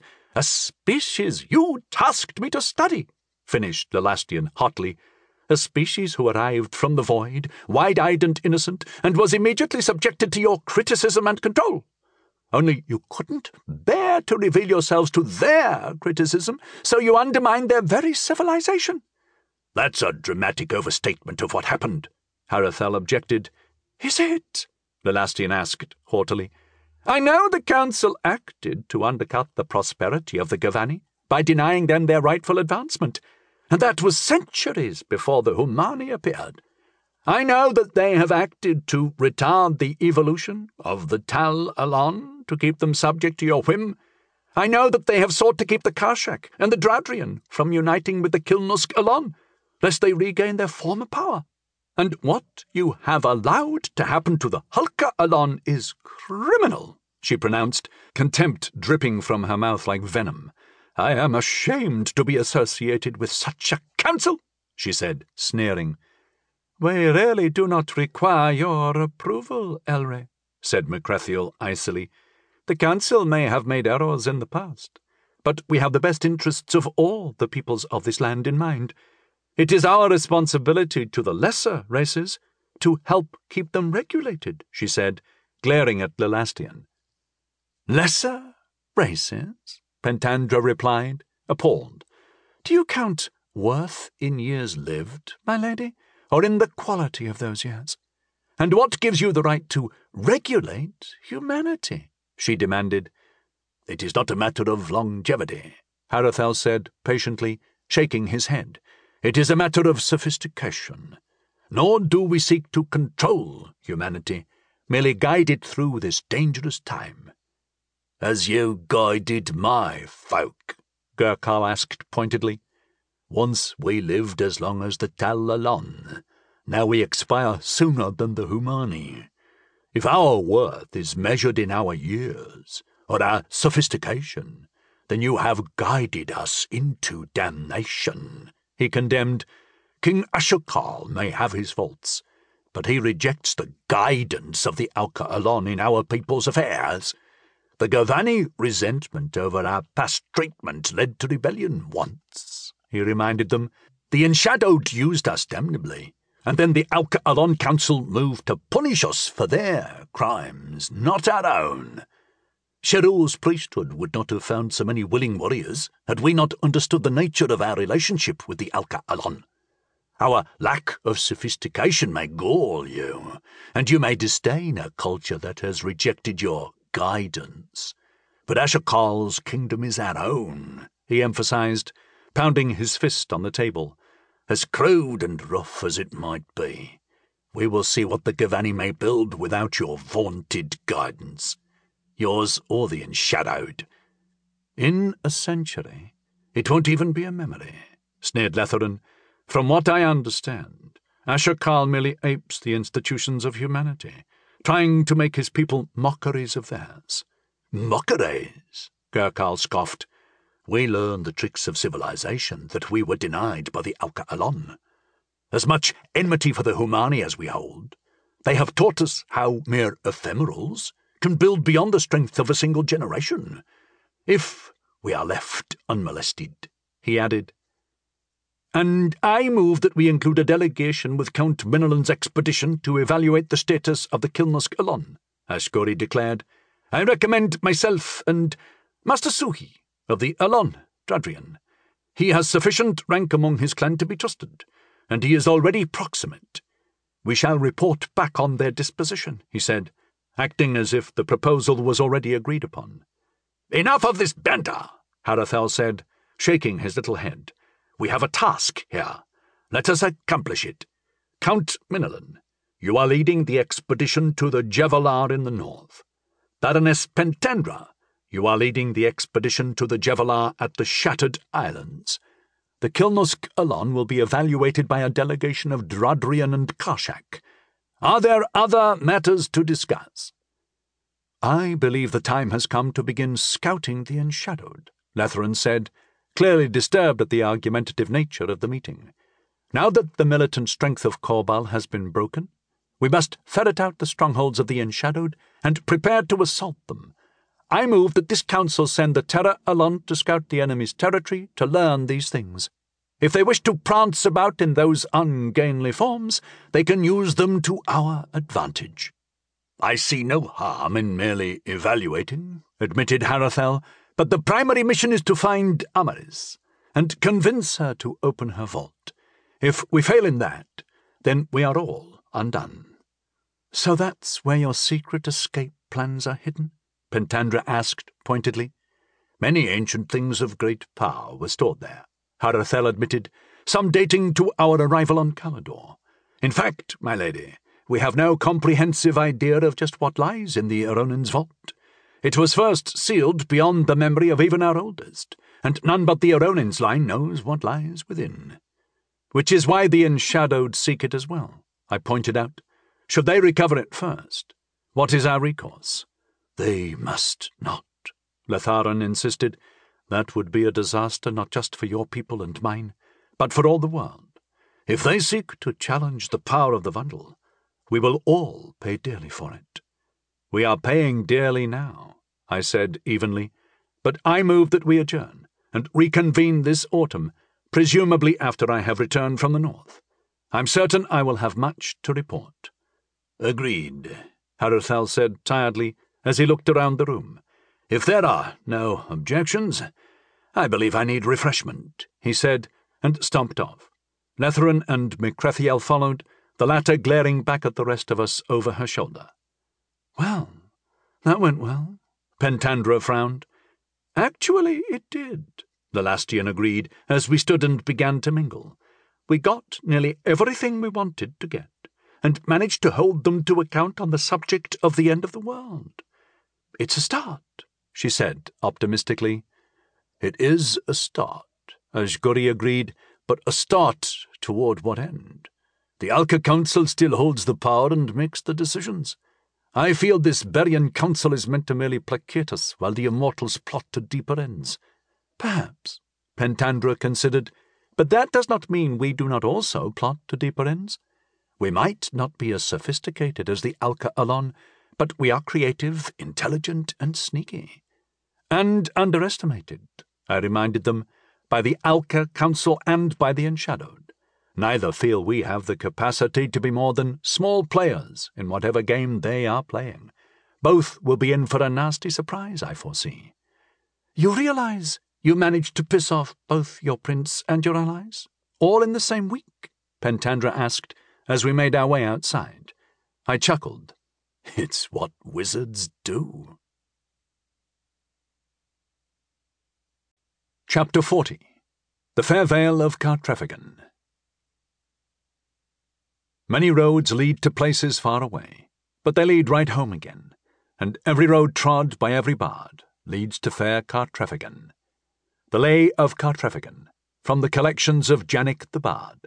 you tasked me to study, finished Lelastian hotly. A species who arrived from the void, wide-eyed and innocent, and was immediately subjected to your criticism and control. Only you couldn't bear to reveal yourselves to their criticism, so you undermined their very civilization. That's a dramatic overstatement of what happened, Harathel objected. Is it? Lelastian asked haughtily. I know the council acted to undercut the prosperity of the Gavani by denying them their rightful advancement, and that was centuries before the Humani appeared. I know that they have acted to retard the evolution of the Tal Alon to keep them subject to your whim. I know that they have sought to keep the Karshak and the Dradrian from uniting with the Kilnusk Alon, lest they regain their former power. And what you have allowed to happen to the Hulka Alon is criminal, she pronounced, contempt dripping from her mouth like venom. I am ashamed to be associated with such a council, she said, sneering. We really do not require your approval, Elray, said Micrethiel icily. The council may have made errors in the past, but we have the best interests of all the peoples of this land in mind. It is our responsibility to the lesser races to help keep them regulated, she said, glaring at Lelastian. Lesser races? Pentandra replied, appalled. Do you count worth in years lived, my lady, or in the quality of those years? And what gives you the right to regulate humanity? She demanded. It is not a matter of longevity, Harathel said patiently, shaking his head. It is a matter of sophistication. Nor do we seek to control humanity, merely guide it through this dangerous time. As you guided my folk, Gurkhal asked pointedly. Once we lived as long as the Tal Alon. Now we expire sooner than the Humani. If our worth is measured in our years, or our sophistication, then you have guided us into damnation, he condemned. King Ashokal may have his faults, but he rejects the guidance of the Alka Alon in our people's affairs. The Gavani resentment over our past treatment led to rebellion once, he reminded them. The Enshadowed used us damnably, and then the Alka Alon Council moved to punish us for their crimes, not our own. Sherul's priesthood would not have found so many willing warriors had we not understood the nature of our relationship with the Alka Alon. Our lack of sophistication may gall you, and you may disdain a culture that has rejected your guidance. But Ashokal's kingdom is our own, he emphasized, pounding his fist on the table. As crude and rough as it might be, we will see what the Gavani may build without your vaunted guidance, yours or the Enshadowed. In a century, it won't even be a memory, sneered Letherin. From what I understand, Ashokal merely apes the institutions of humanity, trying to make his people mockeries of theirs. Mockeries? Gurkhal scoffed. We learned the tricks of civilization that we were denied by the Alka Alon. As much enmity for the Humani as we hold, they have taught us how mere ephemerals can build beyond the strength of a single generation. If we are left unmolested, he added. And I move that we include a delegation with Count Minolan's expedition to evaluate the status of the Kilnosk Alon, Ashkori declared. I recommend myself and Master Suhi of the Alon, Dradrian. He has sufficient rank among his clan to be trusted, and he is already proximate. We shall report back on their disposition, he said, acting as if the proposal was already agreed upon. Enough of this banter, Harathel said, shaking his little head. We have a task here. Let us accomplish it. Count Minolan, you are leading the expedition to the Jevalar in the north. Baroness Pentandra, you are leading the expedition to the Jevalar at the Shattered Islands. The Kilnosk Alon will be evaluated by a delegation of Dradrian and Karshak. Are there other matters to discuss? I believe the time has come to begin scouting the Enshadowed, Letherin said, clearly disturbed at the argumentative nature of the meeting. Now that the militant strength of Korbal has been broken, we must ferret out the strongholds of the Enshadowed and prepare to assault them. I move that this council send the Terra Alon to scout the enemy's territory to learn these things. If they wish to prance about in those ungainly forms, they can use them to our advantage. I see no harm in merely evaluating, admitted Harathel, but the primary mission is to find Amaris and convince her to open her vault. If we fail in that, then we are all undone. So that's where your secret escape plans are hidden? Pentandra asked pointedly. Many ancient things of great power were stored there, Harathel admitted, some dating to our arrival on Calador. In fact, my lady, we have no comprehensive idea of just what lies in the Aronin's vault. It was first sealed beyond the memory of even our oldest, and none but the Aronin's line knows what lies within. Which is why the Enshadowed seek it as well, I pointed out. Should they recover it first, what is our recourse? They must not, Letharan insisted. That would be a disaster not just for your people and mine, but for all the world. If they seek to challenge the power of the Vandal, we will all pay dearly for it. We are paying dearly now, I said evenly, but I move that we adjourn and reconvene this autumn, presumably after I have returned from the north. I'm certain I will have much to report. Agreed, Harathel said tiredly as he looked around the room. If there are no objections, I believe I need refreshment, he said, and stomped off. Letherin and Micrethiel followed, the latter glaring back at the rest of us over her shoulder. Well, that went well, Pentandra frowned. Actually, it did, the Lastian agreed, as we stood and began to mingle. We got nearly everything we wanted to get, and managed to hold them to account on the subject of the end of the world. It's a start, she said optimistically. It is a start, Ashkori agreed, but a start toward what end? The Alka Council still holds the power and makes the decisions. I feel this Berian Council is meant to merely placate us while the Immortals plot to deeper ends. Perhaps, Pentandra considered, but that does not mean we do not also plot to deeper ends. We might not be as sophisticated as the Alka Alon, but we are creative, intelligent, and sneaky. And underestimated, I reminded them, by the Alka Council and by the Enshadowed. Neither feel we have the capacity to be more than small players in whatever game they are playing. Both will be in for a nasty surprise, I foresee. You realize you managed to piss off both your prince and your allies? All in the same week? Pentandra asked as we made our way outside. I chuckled. It's what wizards do. Chapter 40. The Fair Vale of Cartrefegan. Many roads lead to places far away, but they lead right home again, and every road trod by every bard leads to fair Cartrefegan. The Lay of Cartrefegan, from the collections of Janik the Bard.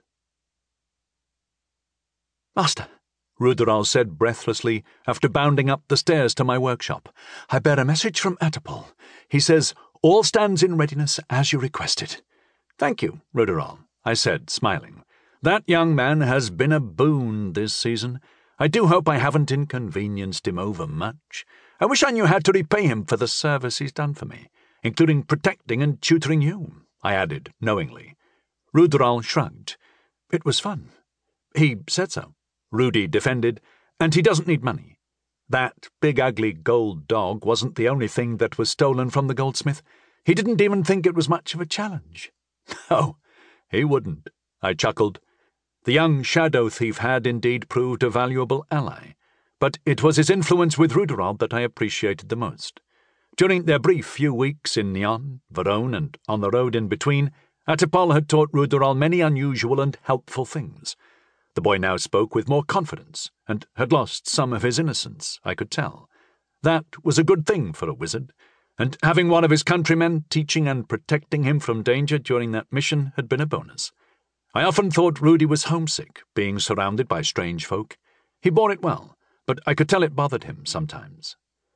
Master, Ruderal said breathlessly after bounding up the stairs to my workshop, I bear a message from Atipal. He says, all stands in readiness as you requested. Thank you, Ruderal, I said, smiling. That young man has been a boon this season. I do hope I haven't inconvenienced him over much. I wish I knew how to repay him for the service he's done for me, including protecting and tutoring you, I added knowingly. Ruderal shrugged. It was fun. He said so, Rudy defended, and he doesn't need money. That big ugly gold dog wasn't the only thing that was stolen from the goldsmith. He didn't even think it was much of a challenge. No, he wouldn't, I chuckled. The young shadow thief had indeed proved a valuable ally, but it was his influence with Ruderal that I appreciated the most. During their brief few weeks in Nyon, Verone, and on the road in between, Atipal had taught Ruderal many unusual and helpful things. The boy now spoke with more confidence, and had lost some of his innocence, I could tell. That was a good thing for a wizard, and having one of his countrymen teaching and protecting him from danger during that mission had been a bonus. I often thought Rudy was homesick, being surrounded by strange folk. He bore it well, but I could tell it bothered him sometimes.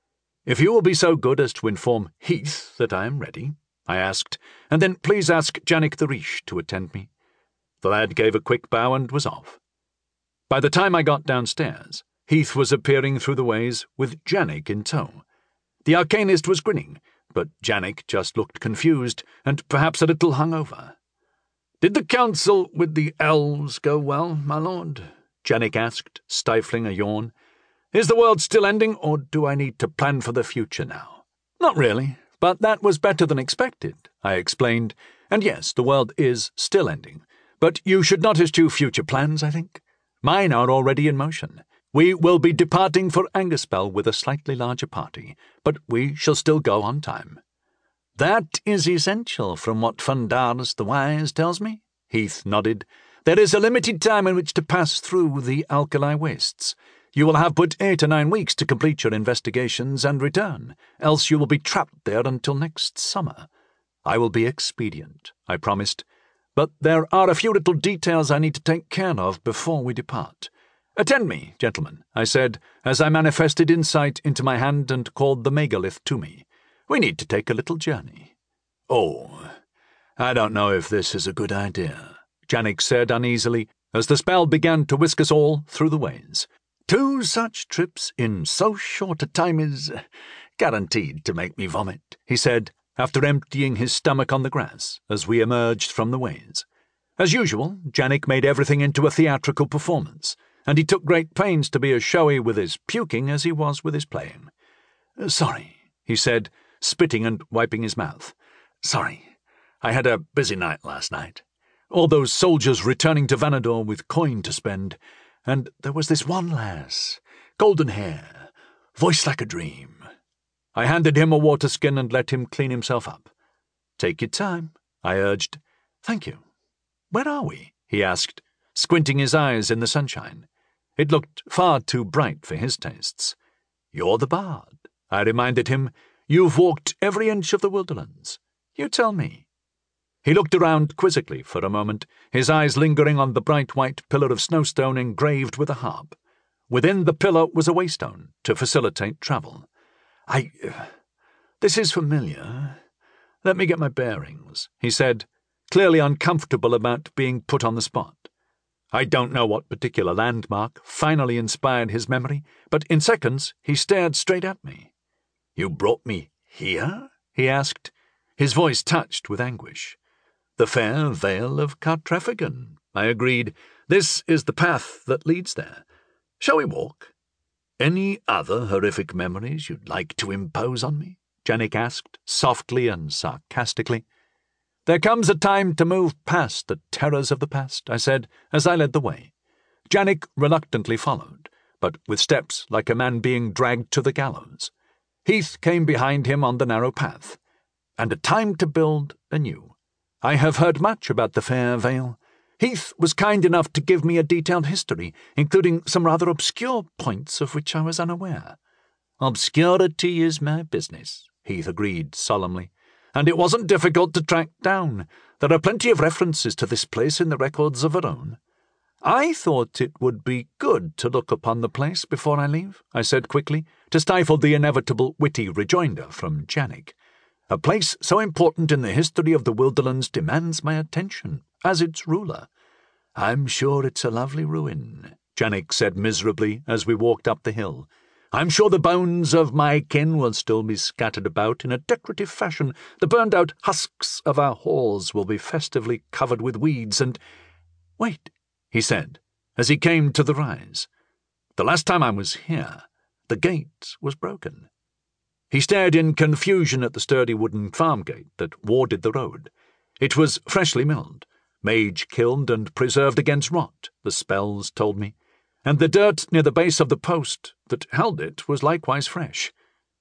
If you will be so good as to inform Heath that I am ready, I asked, and then please ask Janik the Riche to attend me. The lad gave a quick bow and was off. By the time I got downstairs, Heath was appearing through the ways with Janik in tow. The arcanist was grinning, but Janik just looked confused and perhaps a little hungover. "Did the council with the elves go well, my lord?" Janik asked, stifling a yawn. "Is the world still ending, or do I need to plan for the future now?" "Not really, but that was better than expected," I explained. "And yes, the world is still ending, but you should not eschew future plans, I think. Mine are already in motion. We will be departing for Angerspell with a slightly larger party, but we shall still go on time." "That is essential from what Fundarus the Wise tells me," Heath nodded. "There is a limited time in which to pass through the Alkali Wastes. You will have but 8 or 9 weeks to complete your investigations and return, else you will be trapped there until next summer. I will be expedient, I promised. But there are a few little details I need to take care of before we depart. Attend me, gentlemen, I said, as I manifested insight into my hand and called the megalith to me. We need to take a little journey. "Oh, I don't know if this is a good idea," Janik said uneasily, as the spell began to whisk us all through the ways. "2 such trips in so short a time is guaranteed to make me vomit," he said, after emptying his stomach on the grass as we emerged from the ways. As usual, Janik made everything into a theatrical performance, and he took great pains to be as showy with his puking as he was with his playing. "Sorry," he said, spitting and wiping his mouth. "Sorry. I had a busy night last night. All those soldiers returning to Vanador with coin to spend, and there was this one lass, golden hair, voice like a dream." I handed him a water skin and let him clean himself up. "Take your time," I urged. "Thank you. Where are we?" he asked, squinting his eyes in the sunshine. It looked far too bright for his tastes. "You're the bard," I reminded him. "You've walked every inch of the Wilderlands. You tell me." He looked around quizzically for a moment, his eyes lingering on the bright white pillar of snowstone engraved with a harp. Within the pillar was a waystone to facilitate travel. This is familiar. Let me get my bearings," he said, clearly uncomfortable about being put on the spot. I don't know what particular landmark finally inspired his memory, but in seconds he stared straight at me. "You brought me here?" he asked, his voice touched with anguish. "The fair Vale of Cartrefegan," I agreed. "This is the path that leads there. Shall we walk?" "Any other horrific memories you'd like to impose on me?" Janik asked, softly and sarcastically. "There comes a time to move past the terrors of the past," I said, as I led the way. Janik reluctantly followed, but with steps like a man being dragged to the gallows. Heath came behind him on the narrow path. "And a time to build anew. I have heard much about the Fair Vale. Heath was kind enough to give me a detailed history, including some rather obscure points of which I was unaware." "Obscurity is my business," Heath agreed solemnly. "And it wasn't difficult to track down. There are plenty of references to this place in the records of Verone." "I thought it would be good to look upon the place before I leave," I said quickly, to stifle the inevitable witty rejoinder from Janik. "A place so important in the history of the Wilderlands demands my attention, as its ruler." "I'm sure it's a lovely ruin," Janik said miserably as we walked up the hill. "I'm sure the bones of my kin will still be scattered about in a decorative fashion. The burned-out husks of our halls will be festively covered with weeds, and—" "Wait," he said, as he came to the rise. "The last time I was here, the gate was broken." He stared in confusion at the sturdy wooden farm gate that warded the road. It was freshly milled, mage-kilned and preserved against rot, the spells told me, and the dirt near the base of the post that held it was likewise fresh.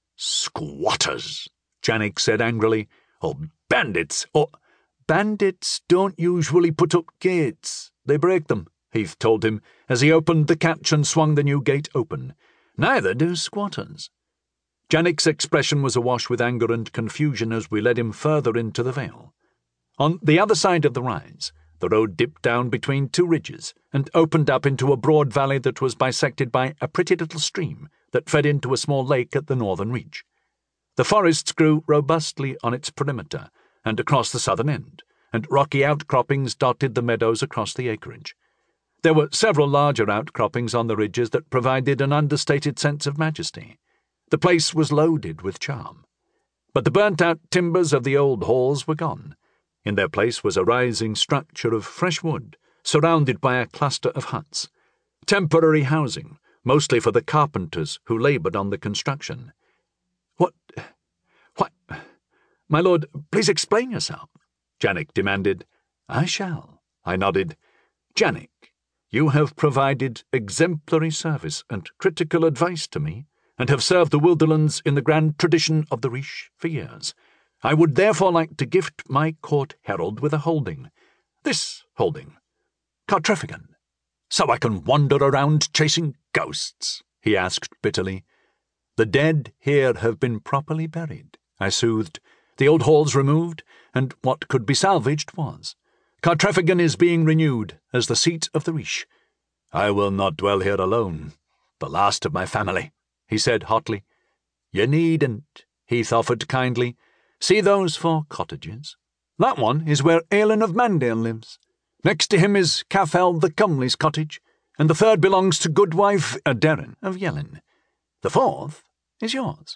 "Squatters," Janik said angrily, "or bandits, or—" "Bandits don't usually put up gates. They break them," Heath told him, as he opened the catch and swung the new gate open. "Neither do squatters." Janik's expression was awash with anger and confusion as we led him further into the vale. On the other side of the rise, the road dipped down between two ridges and opened up into a broad valley that was bisected by a pretty little stream that fed into a small lake at the northern reach. The forests grew robustly on its perimeter and across the southern end, and rocky outcroppings dotted the meadows across the acreage. There were several larger outcroppings on the ridges that provided an understated sense of majesty. The place was loaded with charm. But the burnt-out timbers of the old halls were gone. In their place was a rising structure of fresh wood, surrounded by a cluster of huts. Temporary housing, mostly for the carpenters who laboured on the construction. "What? My lord, please explain yourself," Janik demanded. "I shall," I nodded. "Janik, you have provided exemplary service and critical advice to me, and have served the Wilderlands in the grand tradition of the Riche for years. I would therefore like to gift my court herald with a holding. This holding. Cartrefigan. So I can wander around chasing ghosts," he asked bitterly. "The dead here have been properly buried," I soothed. "The old halls removed, and what could be salvaged was. Cartrefigan is being renewed as the seat of the Riche. I will not dwell here alone, the last of my family," he said hotly. "You needn't," Heath offered kindly. "See those 4 cottages? That one is where Aelin of Mandale lives. Next to him is Cathel the Comely's cottage, and the 3rd belongs to Goodwife Aderin of Yellin. The 4th is yours."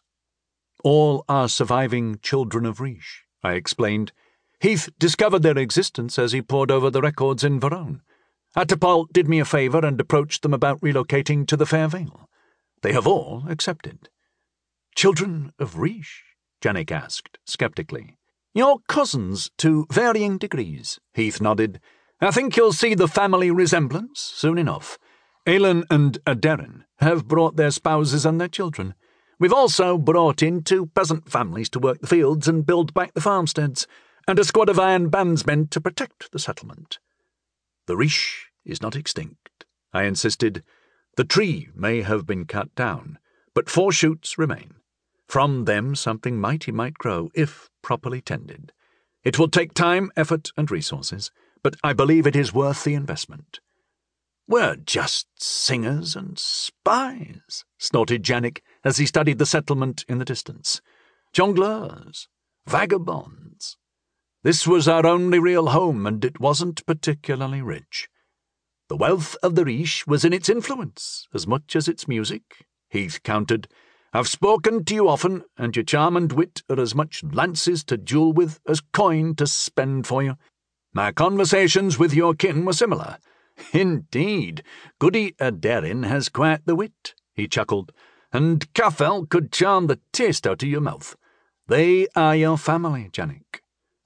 "All are surviving children of Riche," I explained. "Heath discovered their existence as he pored over the records in Verone. Attapult did me a favour and approached them about relocating to the Fair Vale. They have all accepted." "Children of Riche?" Janik asked, sceptically. "Your cousins to varying degrees," Heath nodded. "I think you'll see the family resemblance soon enough. Aelin and Aderin have brought their spouses and their children. We've also brought in 2 peasant families to work the fields and build back the farmsteads, and a squad of iron bandsmen to protect the settlement." "The Riche is not extinct," I insisted. "The tree may have been cut down, but 4 shoots remain. From them something mighty might grow, if properly tended. It will take time, effort, and resources, but I believe it is worth the investment." "We're just singers and spies," snorted Janik as he studied the settlement in the distance. "Jongleurs, vagabonds. This was our only real home, and it wasn't particularly rich. The wealth of the Riche was in its influence as much as its music," Heath countered. "I've spoken to you often, and your charm and wit are as much lances to duel with as coin to spend for you. My conversations with your kin were similar." "Indeed, Goody Aderin has quite the wit," he chuckled, "and Cathel could charm the taste out of your mouth. They are your family, Janik.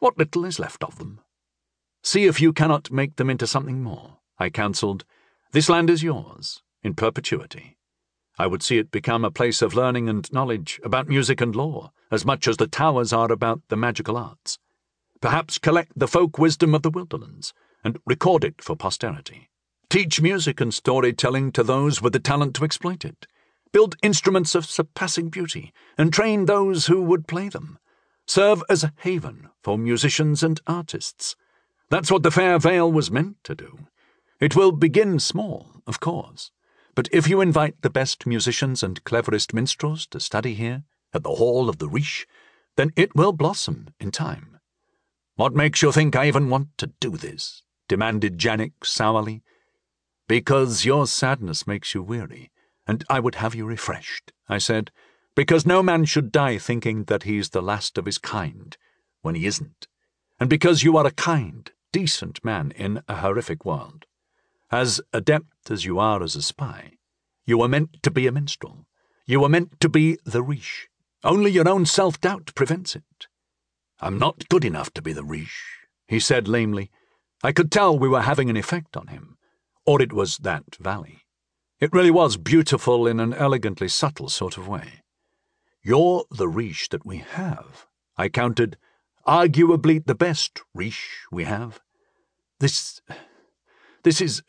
what little is left of them. See if you cannot make them into something more, I counselled. This land is yours, in perpetuity. I would see it become a place of learning and knowledge about music and law, as much as the towers are about the magical arts. Perhaps collect the folk wisdom of the Wilderlands, and record it for posterity. Teach music and storytelling to those with the talent to exploit it. Build instruments of surpassing beauty, and train those who would play them. Serve as a haven for musicians and artists. That's what the Fair Vale was meant to do. It will begin small, of course, but if you invite the best musicians and cleverest minstrels to study here, at the Hall of the Riche, then it will blossom in time. What makes you think I even want to do this? Demanded Janik sourly. Because your sadness makes you weary, and I would have you refreshed, I said, because no man should die thinking that he is the last of his kind, when he isn't, and because you are a kind, decent man in a horrific world. As adept as you are as a spy, you were meant to be a minstrel. You were meant to be the Riche. Only your own self-doubt prevents it. I'm not good enough to be the Riche, he said lamely. I could tell we were having an effect on him. Or it was that valley. It really was beautiful in an elegantly subtle sort of way. You're the Riche that we have, I countered, arguably the best Riche we have. This is...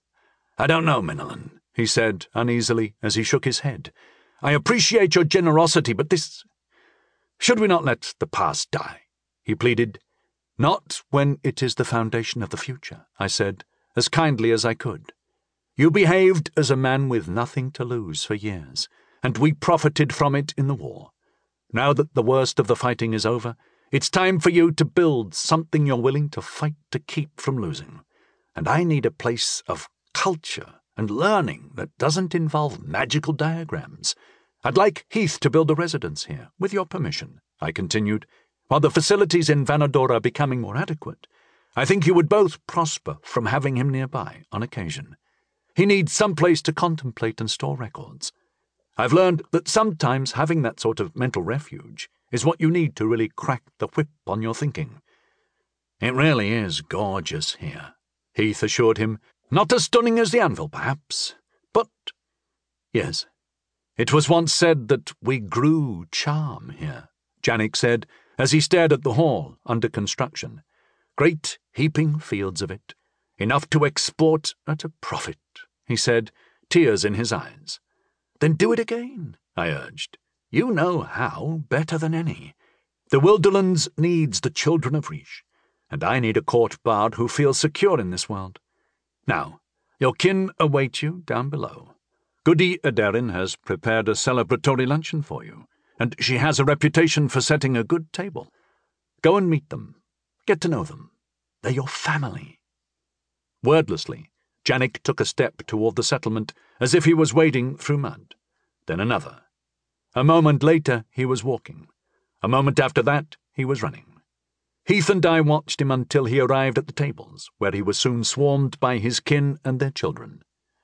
I don't know, Minelin, he said uneasily as he shook his head. I appreciate your generosity, but this... Should we not let the past die? He pleaded. Not when it is the foundation of the future, I said, as kindly as I could. You behaved as a man with nothing to lose for years, and we profited from it in the war. Now that the worst of the fighting is over, it's time for you to build something you're willing to fight to keep from losing. And I need a place of culture and learning that doesn't involve magical diagrams. I'd like Heath to build a residence here, with your permission, I continued. While the facilities in Vanador are becoming more adequate, I think you would both prosper from having him nearby on occasion. He needs some place to contemplate and store records. I've learned that sometimes having that sort of mental refuge is what you need to really crack the whip on your thinking. It really is gorgeous here, Heath assured him. Not as stunning as the Anvil, perhaps, but... Yes, it was once said that we grew charm here, Janik said, as he stared at the hall under construction. Great heaping fields of it, enough to export at a profit, he said, tears in his eyes. Then do it again, I urged. You know how better than any. The Wilderlands needs the children of Riche, and I need a court bard who feels secure in this world. Now, your kin await you down below. Goody Aderin has prepared a celebratory luncheon for you, and she has a reputation for setting a good table. Go and meet them. Get to know them. They're your family. Wordlessly, Janik took a step toward the settlement, as if he was wading through mud. Then another. A moment later, he was walking. A moment after that, he was running. Heath and I watched him until he arrived at the tables, where he was soon swarmed by his kin and their children.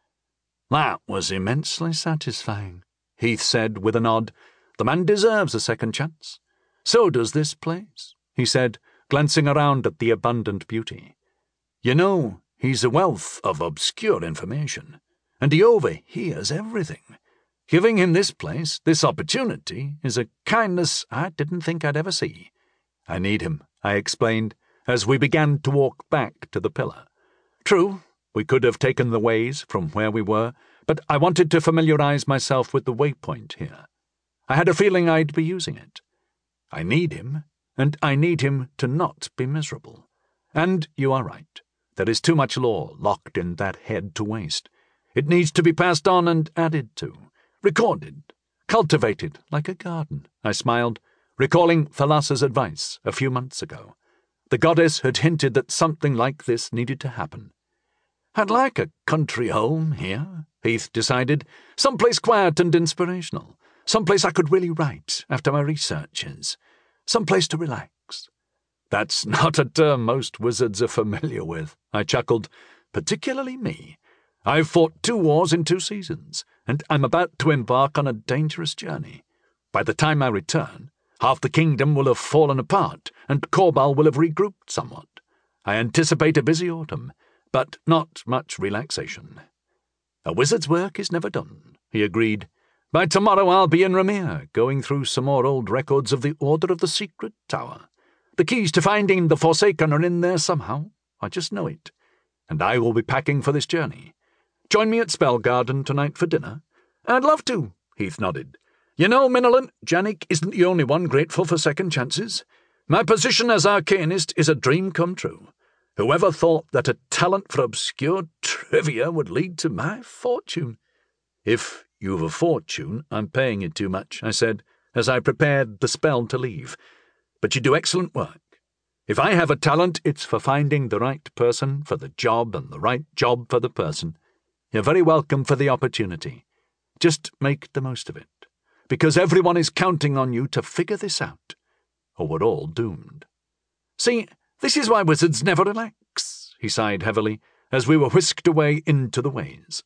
That was immensely satisfying, Heath said with a nod. The man deserves a second chance. So does this place, he said, glancing around at the abundant beauty. You know, he's a wealth of obscure information, and he overhears everything. Giving him this place, this opportunity, is a kindness I didn't think I'd ever see. I need him, I explained, as we began to walk back to the pillar. True, we could have taken the ways from where we were, but I wanted to familiarize myself with the waypoint here. I had a feeling I'd be using it. I need him, and I need him to not be miserable. And you are right. There is too much lore locked in that head to waste. It needs to be passed on and added to, recorded, cultivated like a garden, I smiled, recalling Thalassa's advice a few months ago. The goddess had hinted that something like this needed to happen. I'd like a country home here, Heath decided, someplace quiet and inspirational, someplace I could really write after my researches, someplace to relax. That's not a term most wizards are familiar with, I chuckled, particularly me. I've fought 2 wars in 2 seasons, and I'm about to embark on a dangerous journey. By the time I return, Half the kingdom will have fallen apart, and Corval will have regrouped somewhat. I anticipate a busy autumn, but not much relaxation. A wizard's work is never done, he agreed. By tomorrow I'll be in Ramir, going through some more old records of the Order of the Secret Tower. The keys to finding the Forsaken are in there somehow. I just know it. And I will be packing for this journey. Join me at Spellgarden tonight for dinner? I'd love to, Heath nodded. You know, Minolan, Janik isn't the only one grateful for second chances. My position as arcanist is a dream come true. Whoever thought that a talent for obscure trivia would lead to my fortune? If you've a fortune, I'm paying you too much, I said, as I prepared the spell to leave. But you do excellent work. If I have a talent, it's for finding the right person for the job and the right job for the person. You're very welcome for the opportunity. Just make the most of it, because everyone is counting on you to figure this out, or we're all doomed. See, this is why wizards never relax, he sighed heavily, as we were whisked away into the ways.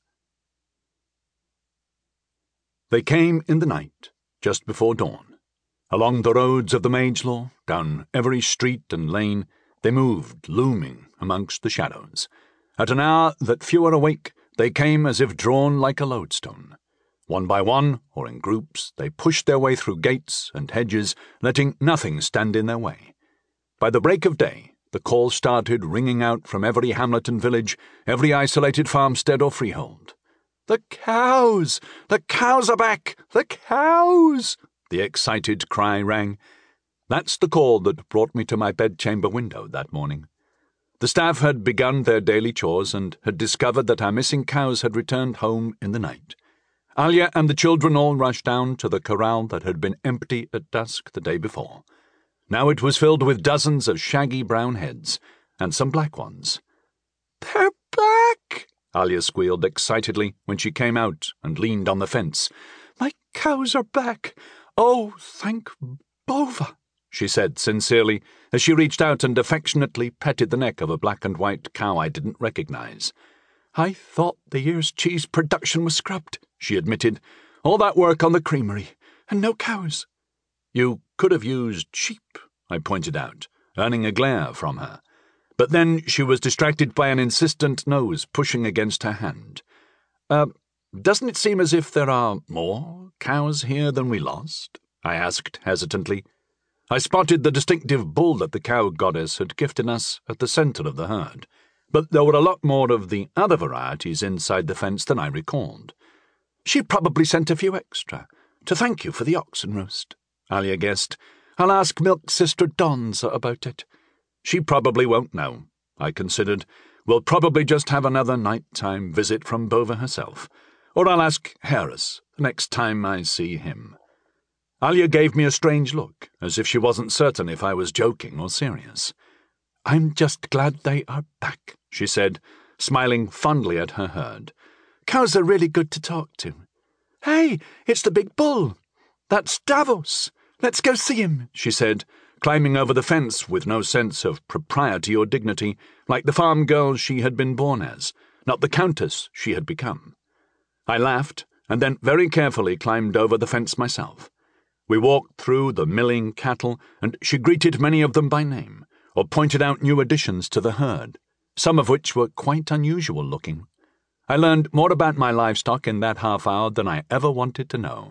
They came in the night, just before dawn. Along the roads of the Magelaw, down every street and lane, they moved, looming amongst the shadows. At an hour that few were awake, they came as if drawn like a lodestone. One by one, or in groups, they pushed their way through gates and hedges, letting nothing stand in their way. By the break of day, the call started ringing out from every hamlet and village, every isolated farmstead or freehold. "The cows! The cows are back! The cows!" the excited cry rang. That's the call that brought me to my bedchamber window that morning. The staff had begun their daily chores and had discovered that our missing cows had returned home in the night. Alia and the children all rushed down to the corral that had been empty at dusk the day before. Now it was filled with dozens of shaggy brown heads, and some black ones. "They're back!" Alia squealed excitedly when she came out and leaned on the fence. "My cows are back! Oh, thank Bova!" she said sincerely, as she reached out and affectionately petted the neck of a black and white cow I didn't recognize. "I thought the year's cheese production was scrubbed," she admitted. "All that work on the creamery, and no cows." "You could have used sheep," I pointed out, earning a glare from her. But then she was distracted by an insistent nose pushing against her hand. Doesn't it seem as if there are more cows here than we lost?" I asked hesitantly. I spotted the distinctive bull that the cow goddess had gifted us at the centre of the herd, but there were a lot more of the other varieties inside the fence than I recalled. "She probably sent a few extra, to thank you for the oxen roast," Alia guessed. "I'll ask Milk Sister Donza about it." "She probably won't know," I considered. "We'll probably just have another night-time visit from Bova herself. Or I'll ask Harris the next time I see him." Alia gave me a strange look, as if she wasn't certain if I was joking or serious. "I'm just glad they are back," she said, smiling fondly at her herd. "Cows are really good to talk to. Hey, it's the big bull! That's Davos! Let's go see him," she said, climbing over the fence with no sense of propriety or dignity, like the farm girl she had been born as, not the countess she had become. I laughed, and then very carefully climbed over the fence myself. We walked through the milling cattle, and she greeted many of them by name, or pointed out new additions to the herd, some of which were quite unusual looking. I learned more about my livestock in that half hour than I ever wanted to know.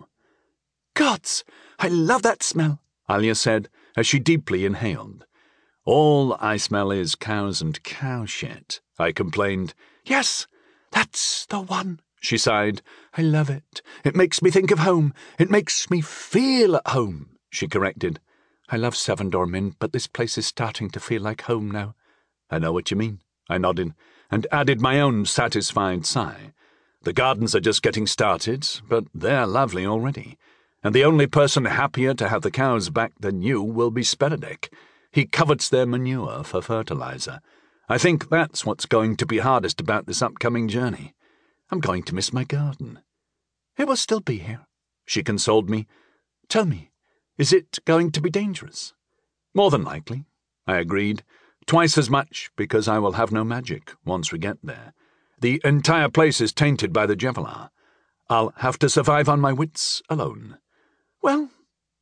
"Gods, I love that smell," Alia said, as she deeply inhaled. "All I smell is cows and cow shit," I complained. "Yes, that's the one," she sighed. "I love it. It makes me think of home. It makes me feel at home," she corrected. "I love Sevendor, Min, but this place is starting to feel like home now." "I know what you mean," I nodded, and added my own satisfied sigh. "The gardens are just getting started, but they're lovely already. And the only person happier to have the cows back than you will be Speredek. He covets their manure for fertilizer. I think that's what's going to be hardest about this upcoming journey. I'm going to miss my garden." "It will still be here," she consoled me. "Tell me, is it going to be dangerous?" "More than likely," I agreed. "Twice as much, because I will have no magic once we get there. The entire place is tainted by the Jevelar. I'll have to survive on my wits alone." "Well,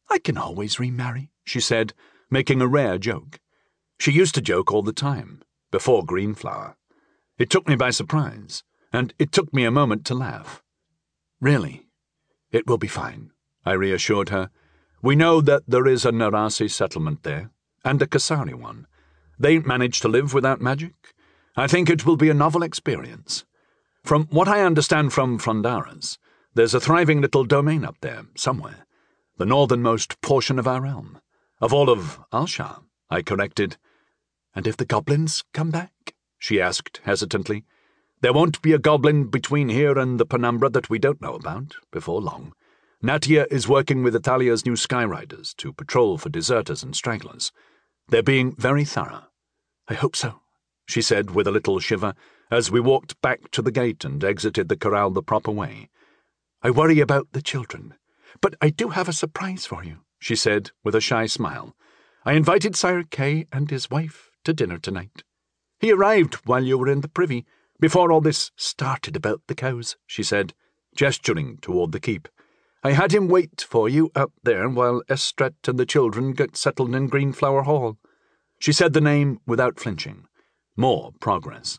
I can always remarry, she said, making a rare joke. She used to joke all the time, before Greenflower. It took me by surprise, and it took me a moment to laugh. Really, it will be fine, I reassured her. We know that there is a Narasi settlement there, and a Kasari one. They manage to live without magic. I think it will be a novel experience. From what I understand from Frondaras, there's a thriving little domain up there, somewhere, the northernmost portion of our realm. Of all of Alshar, I corrected. And if the goblins come back? She asked hesitantly. There won't be a goblin between here and the Penumbra that we don't know about, before long. Natia is working with Italia's new Skyriders to patrol for deserters and stragglers. They're being very thorough. I hope so, she said with a little shiver, as we walked back to the gate and exited the corral the proper way. I worry about the children, but I do have a surprise for you, she said with a shy smile. I invited Sire Kay and his wife to dinner tonight. He arrived while you were in the privy, before all this started about the cows, she said, gesturing toward the keep. I had him wait for you up there while Estret and the children got settled in Greenflower Hall. She said the name without flinching. More progress.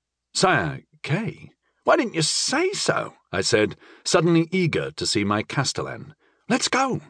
Sire Kay? Why didn't you say so? I said, suddenly eager to see my Castellan. Let's go.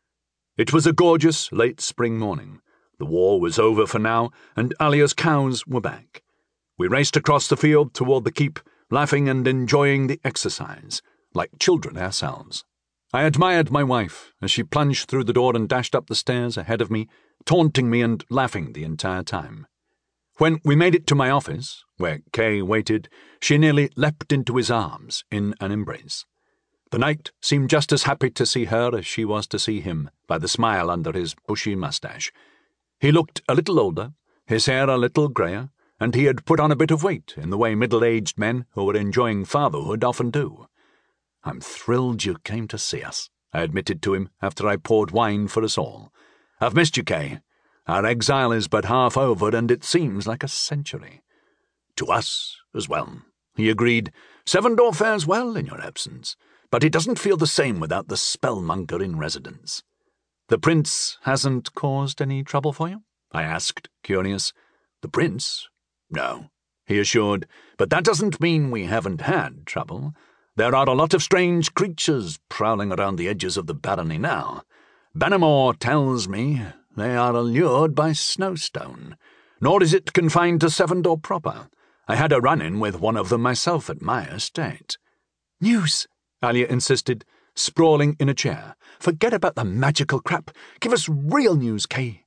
It was a gorgeous late spring morning. The war was over for now, and Alia's cows were back. We raced across the field toward the keep, laughing and enjoying the exercise, like children ourselves. I admired my wife as she plunged through the door and dashed up the stairs ahead of me, taunting me and laughing the entire time. When we made it to my office, where Kay waited, she nearly leapt into his arms in an embrace. The knight seemed just as happy to see her as she was to see him, by the smile under his bushy moustache. He looked a little older, his hair a little greyer, and he had put on a bit of weight in the way middle-aged men who were enjoying fatherhood often do. I'm thrilled you came to see us, I admitted to him after I poured wine for us all. I've missed you, Kay. Our exile is but half over, and it seems like a century. To us as well, he agreed. Sevendor fares well in your absence, but it doesn't feel the same without the spellmonger in residence. The prince hasn't caused any trouble for you? I asked, curious. The prince? No, he assured, but that doesn't mean we haven't had trouble. There are a lot of strange creatures prowling around the edges of the barony now. Bannermore tells me they are allured by Snowstone. Nor is it confined to Sevendor proper. I had a run-in with one of them myself at my estate. News, Alia insisted, sprawling in a chair. Forget about the magical crap. Give us real news, Kay.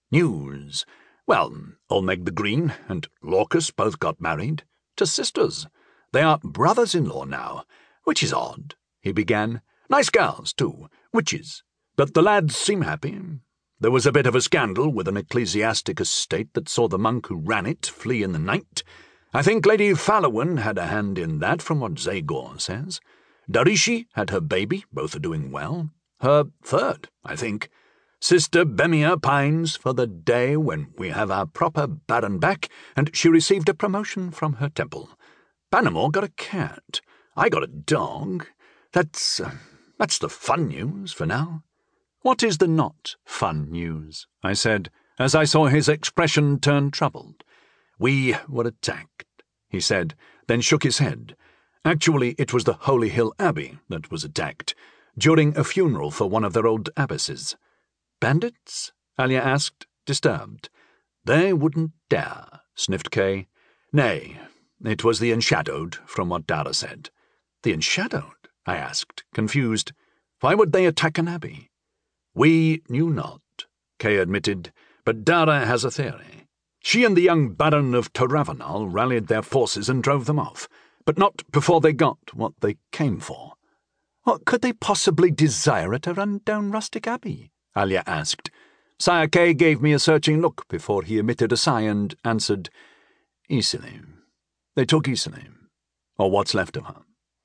News? Well, Olmeg the Green and Lorcus both got married. To sisters. They are brothers-in-law now, which is odd, he began. Nice gals, too, witches. But the lads seem happy. There was a bit of a scandal with an ecclesiastic estate that saw the monk who ran it flee in the night. I think Lady Falawan had a hand in that, from what Zagor says. Darishi had her baby, both are doing well. Her third, I think. Sister Bemia pines for the day when we have our proper baron back, and she received a promotion from her temple. Bannermore got a cat. I got a dog. That's the fun news for now. What is the not fun news? I said, as I saw his expression turn troubled. We were attacked, he said, then shook his head. Actually, it was the Holy Hill Abbey that was attacked, during a funeral for one of their old abbesses. Bandits? Alia asked, disturbed. They wouldn't dare, sniffed Kay. Nay, it was the Enshadowed, from what Dara said. The Enshadowed? I asked, confused. Why would they attack an abbey? We knew not, Kay admitted, but Dara has a theory. She and the young Baron of Taravanal rallied their forces and drove them off, but not before they got what they came for. What could they possibly desire at a run-down rustic abbey? Alia asked. Sire Kay gave me a searching look before he emitted a sigh and answered, Iselim. They took Iselim, or what's left of her.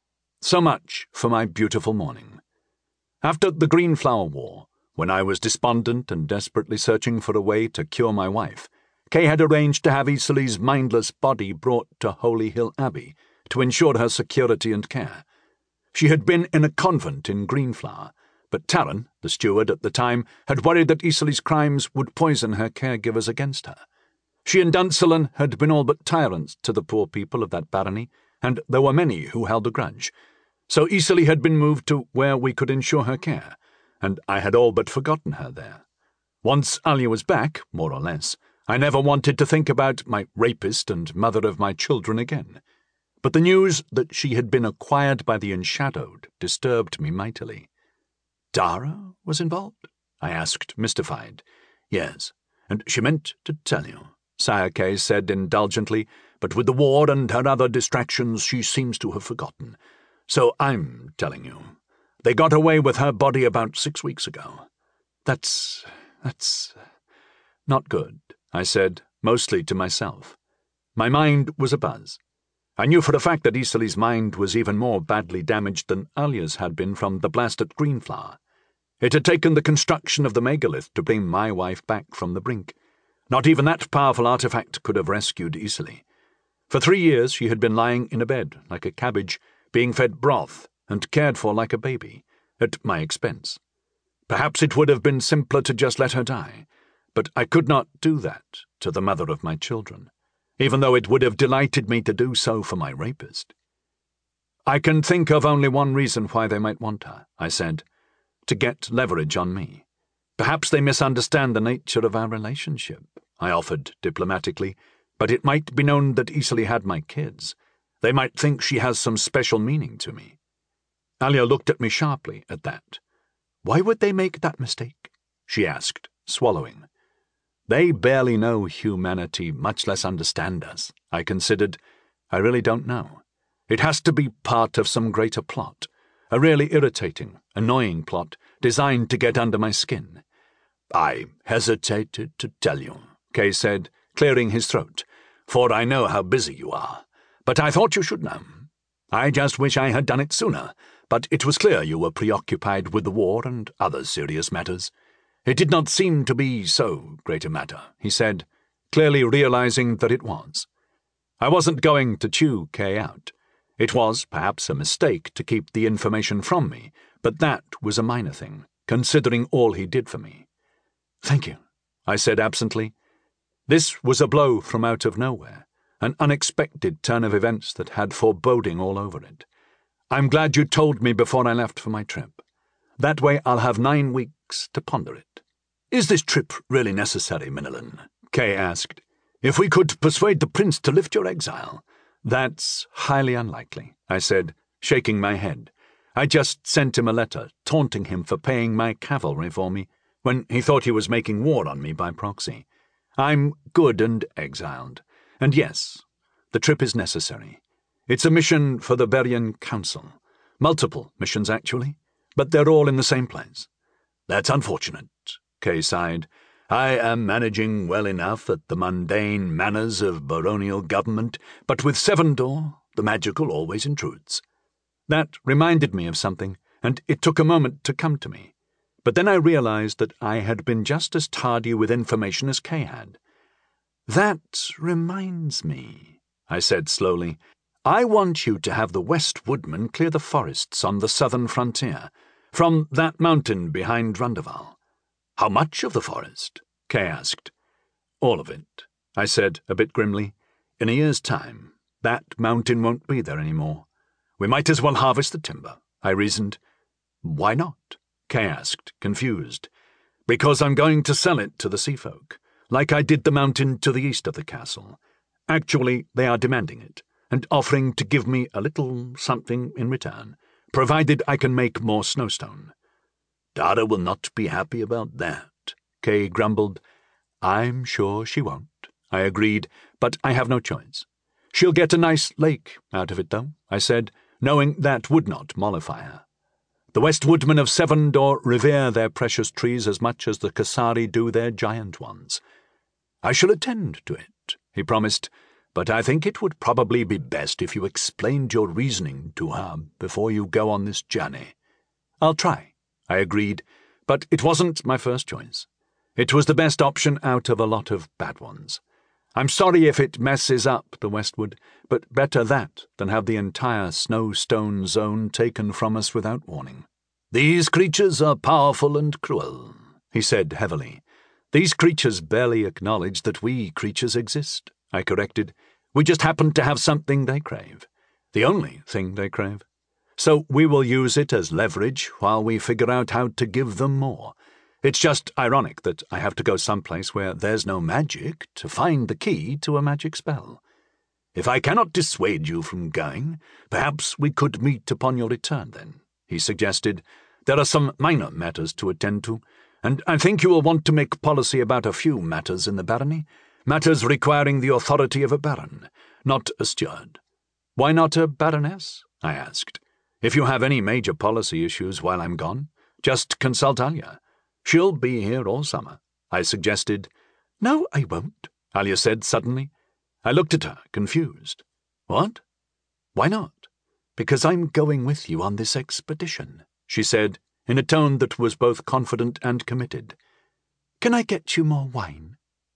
So much for my beautiful morning. After the Greenflower War, when I was despondent and desperately searching for a way to cure my wife, Kay had arranged to have Iseli's mindless body brought to Holy Hill Abbey to ensure her security and care. She had been in a convent in Greenflower, but Taran, the steward at the time, had worried that Isoli's crimes would poison her caregivers against her. She and Duncellan had been all but tyrants to the poor people of that barony, and there were many who held a grudge. So Isoli had been moved to where we could ensure her care, and I had all but forgotten her there. Once Alia was back, more or less, I never wanted to think about my rapist and mother of my children again. But the news that she had been acquired by the Enshadowed disturbed me mightily. Dara was involved? I asked, mystified. Yes, and she meant to tell you, Sire Kay said indulgently, but with the war and her other distractions she seems to have forgotten. So I'm telling you. They got away with her body about 6 weeks ago. That's not good, I said, mostly to myself. My mind was abuzz. I knew for a fact that Isoli's mind was even more badly damaged than Alia's had been from the blast at Greenflower. It had taken the construction of the megalith to bring my wife back from the brink. Not even that powerful artifact could have rescued Isoli. For 3 years she had been lying in a bed, like a cabbage, being fed broth and cared for like a baby, at my expense. Perhaps it would have been simpler to just let her die, but I could not do that to the mother of my children, even though it would have delighted me to do so for my rapist. I can think of only one reason why they might want her, I said, to get leverage on me. Perhaps they misunderstand the nature of our relationship, I offered diplomatically, but it might be known that Isoli had my kids. They might think she has some special meaning to me. Alia looked at me sharply at that. Why would they make that mistake? She asked, swallowing. They barely know humanity, much less understand us, I considered. I really don't know. It has to be part of some greater plot, a really irritating, annoying plot designed to get under my skin. I hesitated to tell you, Kay said, clearing his throat, for I know how busy you are. But I thought you should know. I just wish I had done it sooner, but it was clear you were preoccupied with the war and other serious matters. It did not seem to be so great a matter, he said, clearly realizing that it was. I wasn't going to chew Kay out. It was, perhaps, a mistake to keep the information from me, but that was a minor thing, considering all he did for me. Thank you, I said absently. This was a blow from out of nowhere, an unexpected turn of events that had foreboding all over it. I'm glad you told me before I left for my trip. That way I'll have 9 weeks to ponder it. Is this trip really necessary, Minilin? Kay asked. If we could persuade the prince to lift your exile. That's highly unlikely, I said, shaking my head. I just sent him a letter, taunting him for paying my cavalry for me, when he thought he was making war on me by proxy. I'm good and exiled. And yes, the trip is necessary. It's a mission for the Berrien Council. Multiple missions, actually, but they're all in the same place. That's unfortunate, Kay sighed. I am managing well enough at the mundane manners of baronial government, but with Sevendor, the magical always intrudes. That reminded me of something, and it took a moment to come to me. But then I realized that I had been just as tardy with information as Kay had. That reminds me, I said slowly. I want you to have the West Woodmen clear the forests on the southern frontier, from that mountain behind Runderval. How much of the forest? Kay asked. All of it, I said a bit grimly. In a year's time, that mountain won't be there anymore. We might as well harvest the timber, I reasoned. Why not? Kay asked, confused. Because I'm going to sell it to the sea folk, like I did the mountain to the east of the castle. Actually, they are demanding it, and offering to give me a little something in return, provided I can make more snowstone. Dara will not be happy about that, Kay grumbled. I'm sure she won't, I agreed, but I have no choice. She'll get a nice lake out of it, though, I said, knowing that would not mollify her. The West Woodmen of Sevendor revere their precious trees as much as the Kasari do their giant ones. I shall attend to it, he promised, but I think it would probably be best if you explained your reasoning to her before you go on this journey. I'll try, I agreed, but it wasn't my first choice. It was the best option out of a lot of bad ones. I'm sorry if it messes up the Westwood, but better that than have the entire Snowstone zone taken from us without warning. "These creatures are powerful and cruel," he said heavily. "These creatures barely acknowledge that we creatures exist," I corrected. "We just happen to have something they crave. The only thing they crave. So we will use it as leverage while we figure out how to give them more. It's just ironic that I have to go someplace where there's no magic to find the key to a magic spell. If I cannot dissuade you from going, perhaps we could meet upon your return then," he suggested. "There are some minor matters to attend to, and I think you will want to make policy about a few matters in the barony, matters requiring the authority of a baron, not a steward." "Why not a baroness?" I asked. "If you have any major policy issues while I'm gone, just consult Alia. She'll be here all summer," I suggested. "No, I won't," Alia said suddenly. I looked at her, confused. "What?" "Why not? Because I'm going with you on this expedition," she said, in a tone that was both confident and committed. "Can I get you more wine?"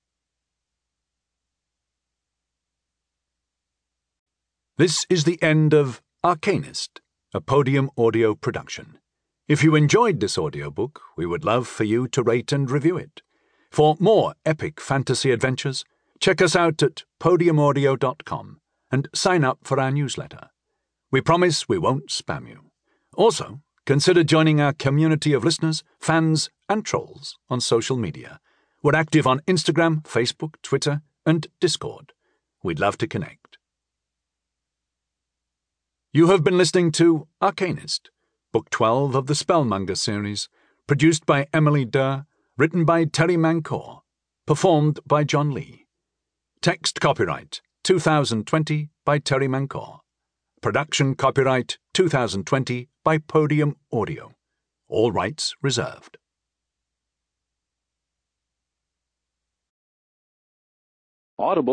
This is the end of Arcanist, a Podium Audio production. If you enjoyed this audiobook, we would love for you to rate and review it. For more epic fantasy adventures, check us out at podiumaudio.com and sign up for our newsletter. We promise we won't spam you. Also, consider joining our community of listeners, fans, and trolls on social media. We're active on Instagram, Facebook, Twitter, and Discord. We'd love to connect. You have been listening to Arcanist, Book 12 of the Spellmonger series, produced by Emily Durr, written by Terry Mancour, performed by John Lee. Text copyright 2020 by Terry Mancour. Production copyright 2020 by Podium Audio. All rights reserved. Audible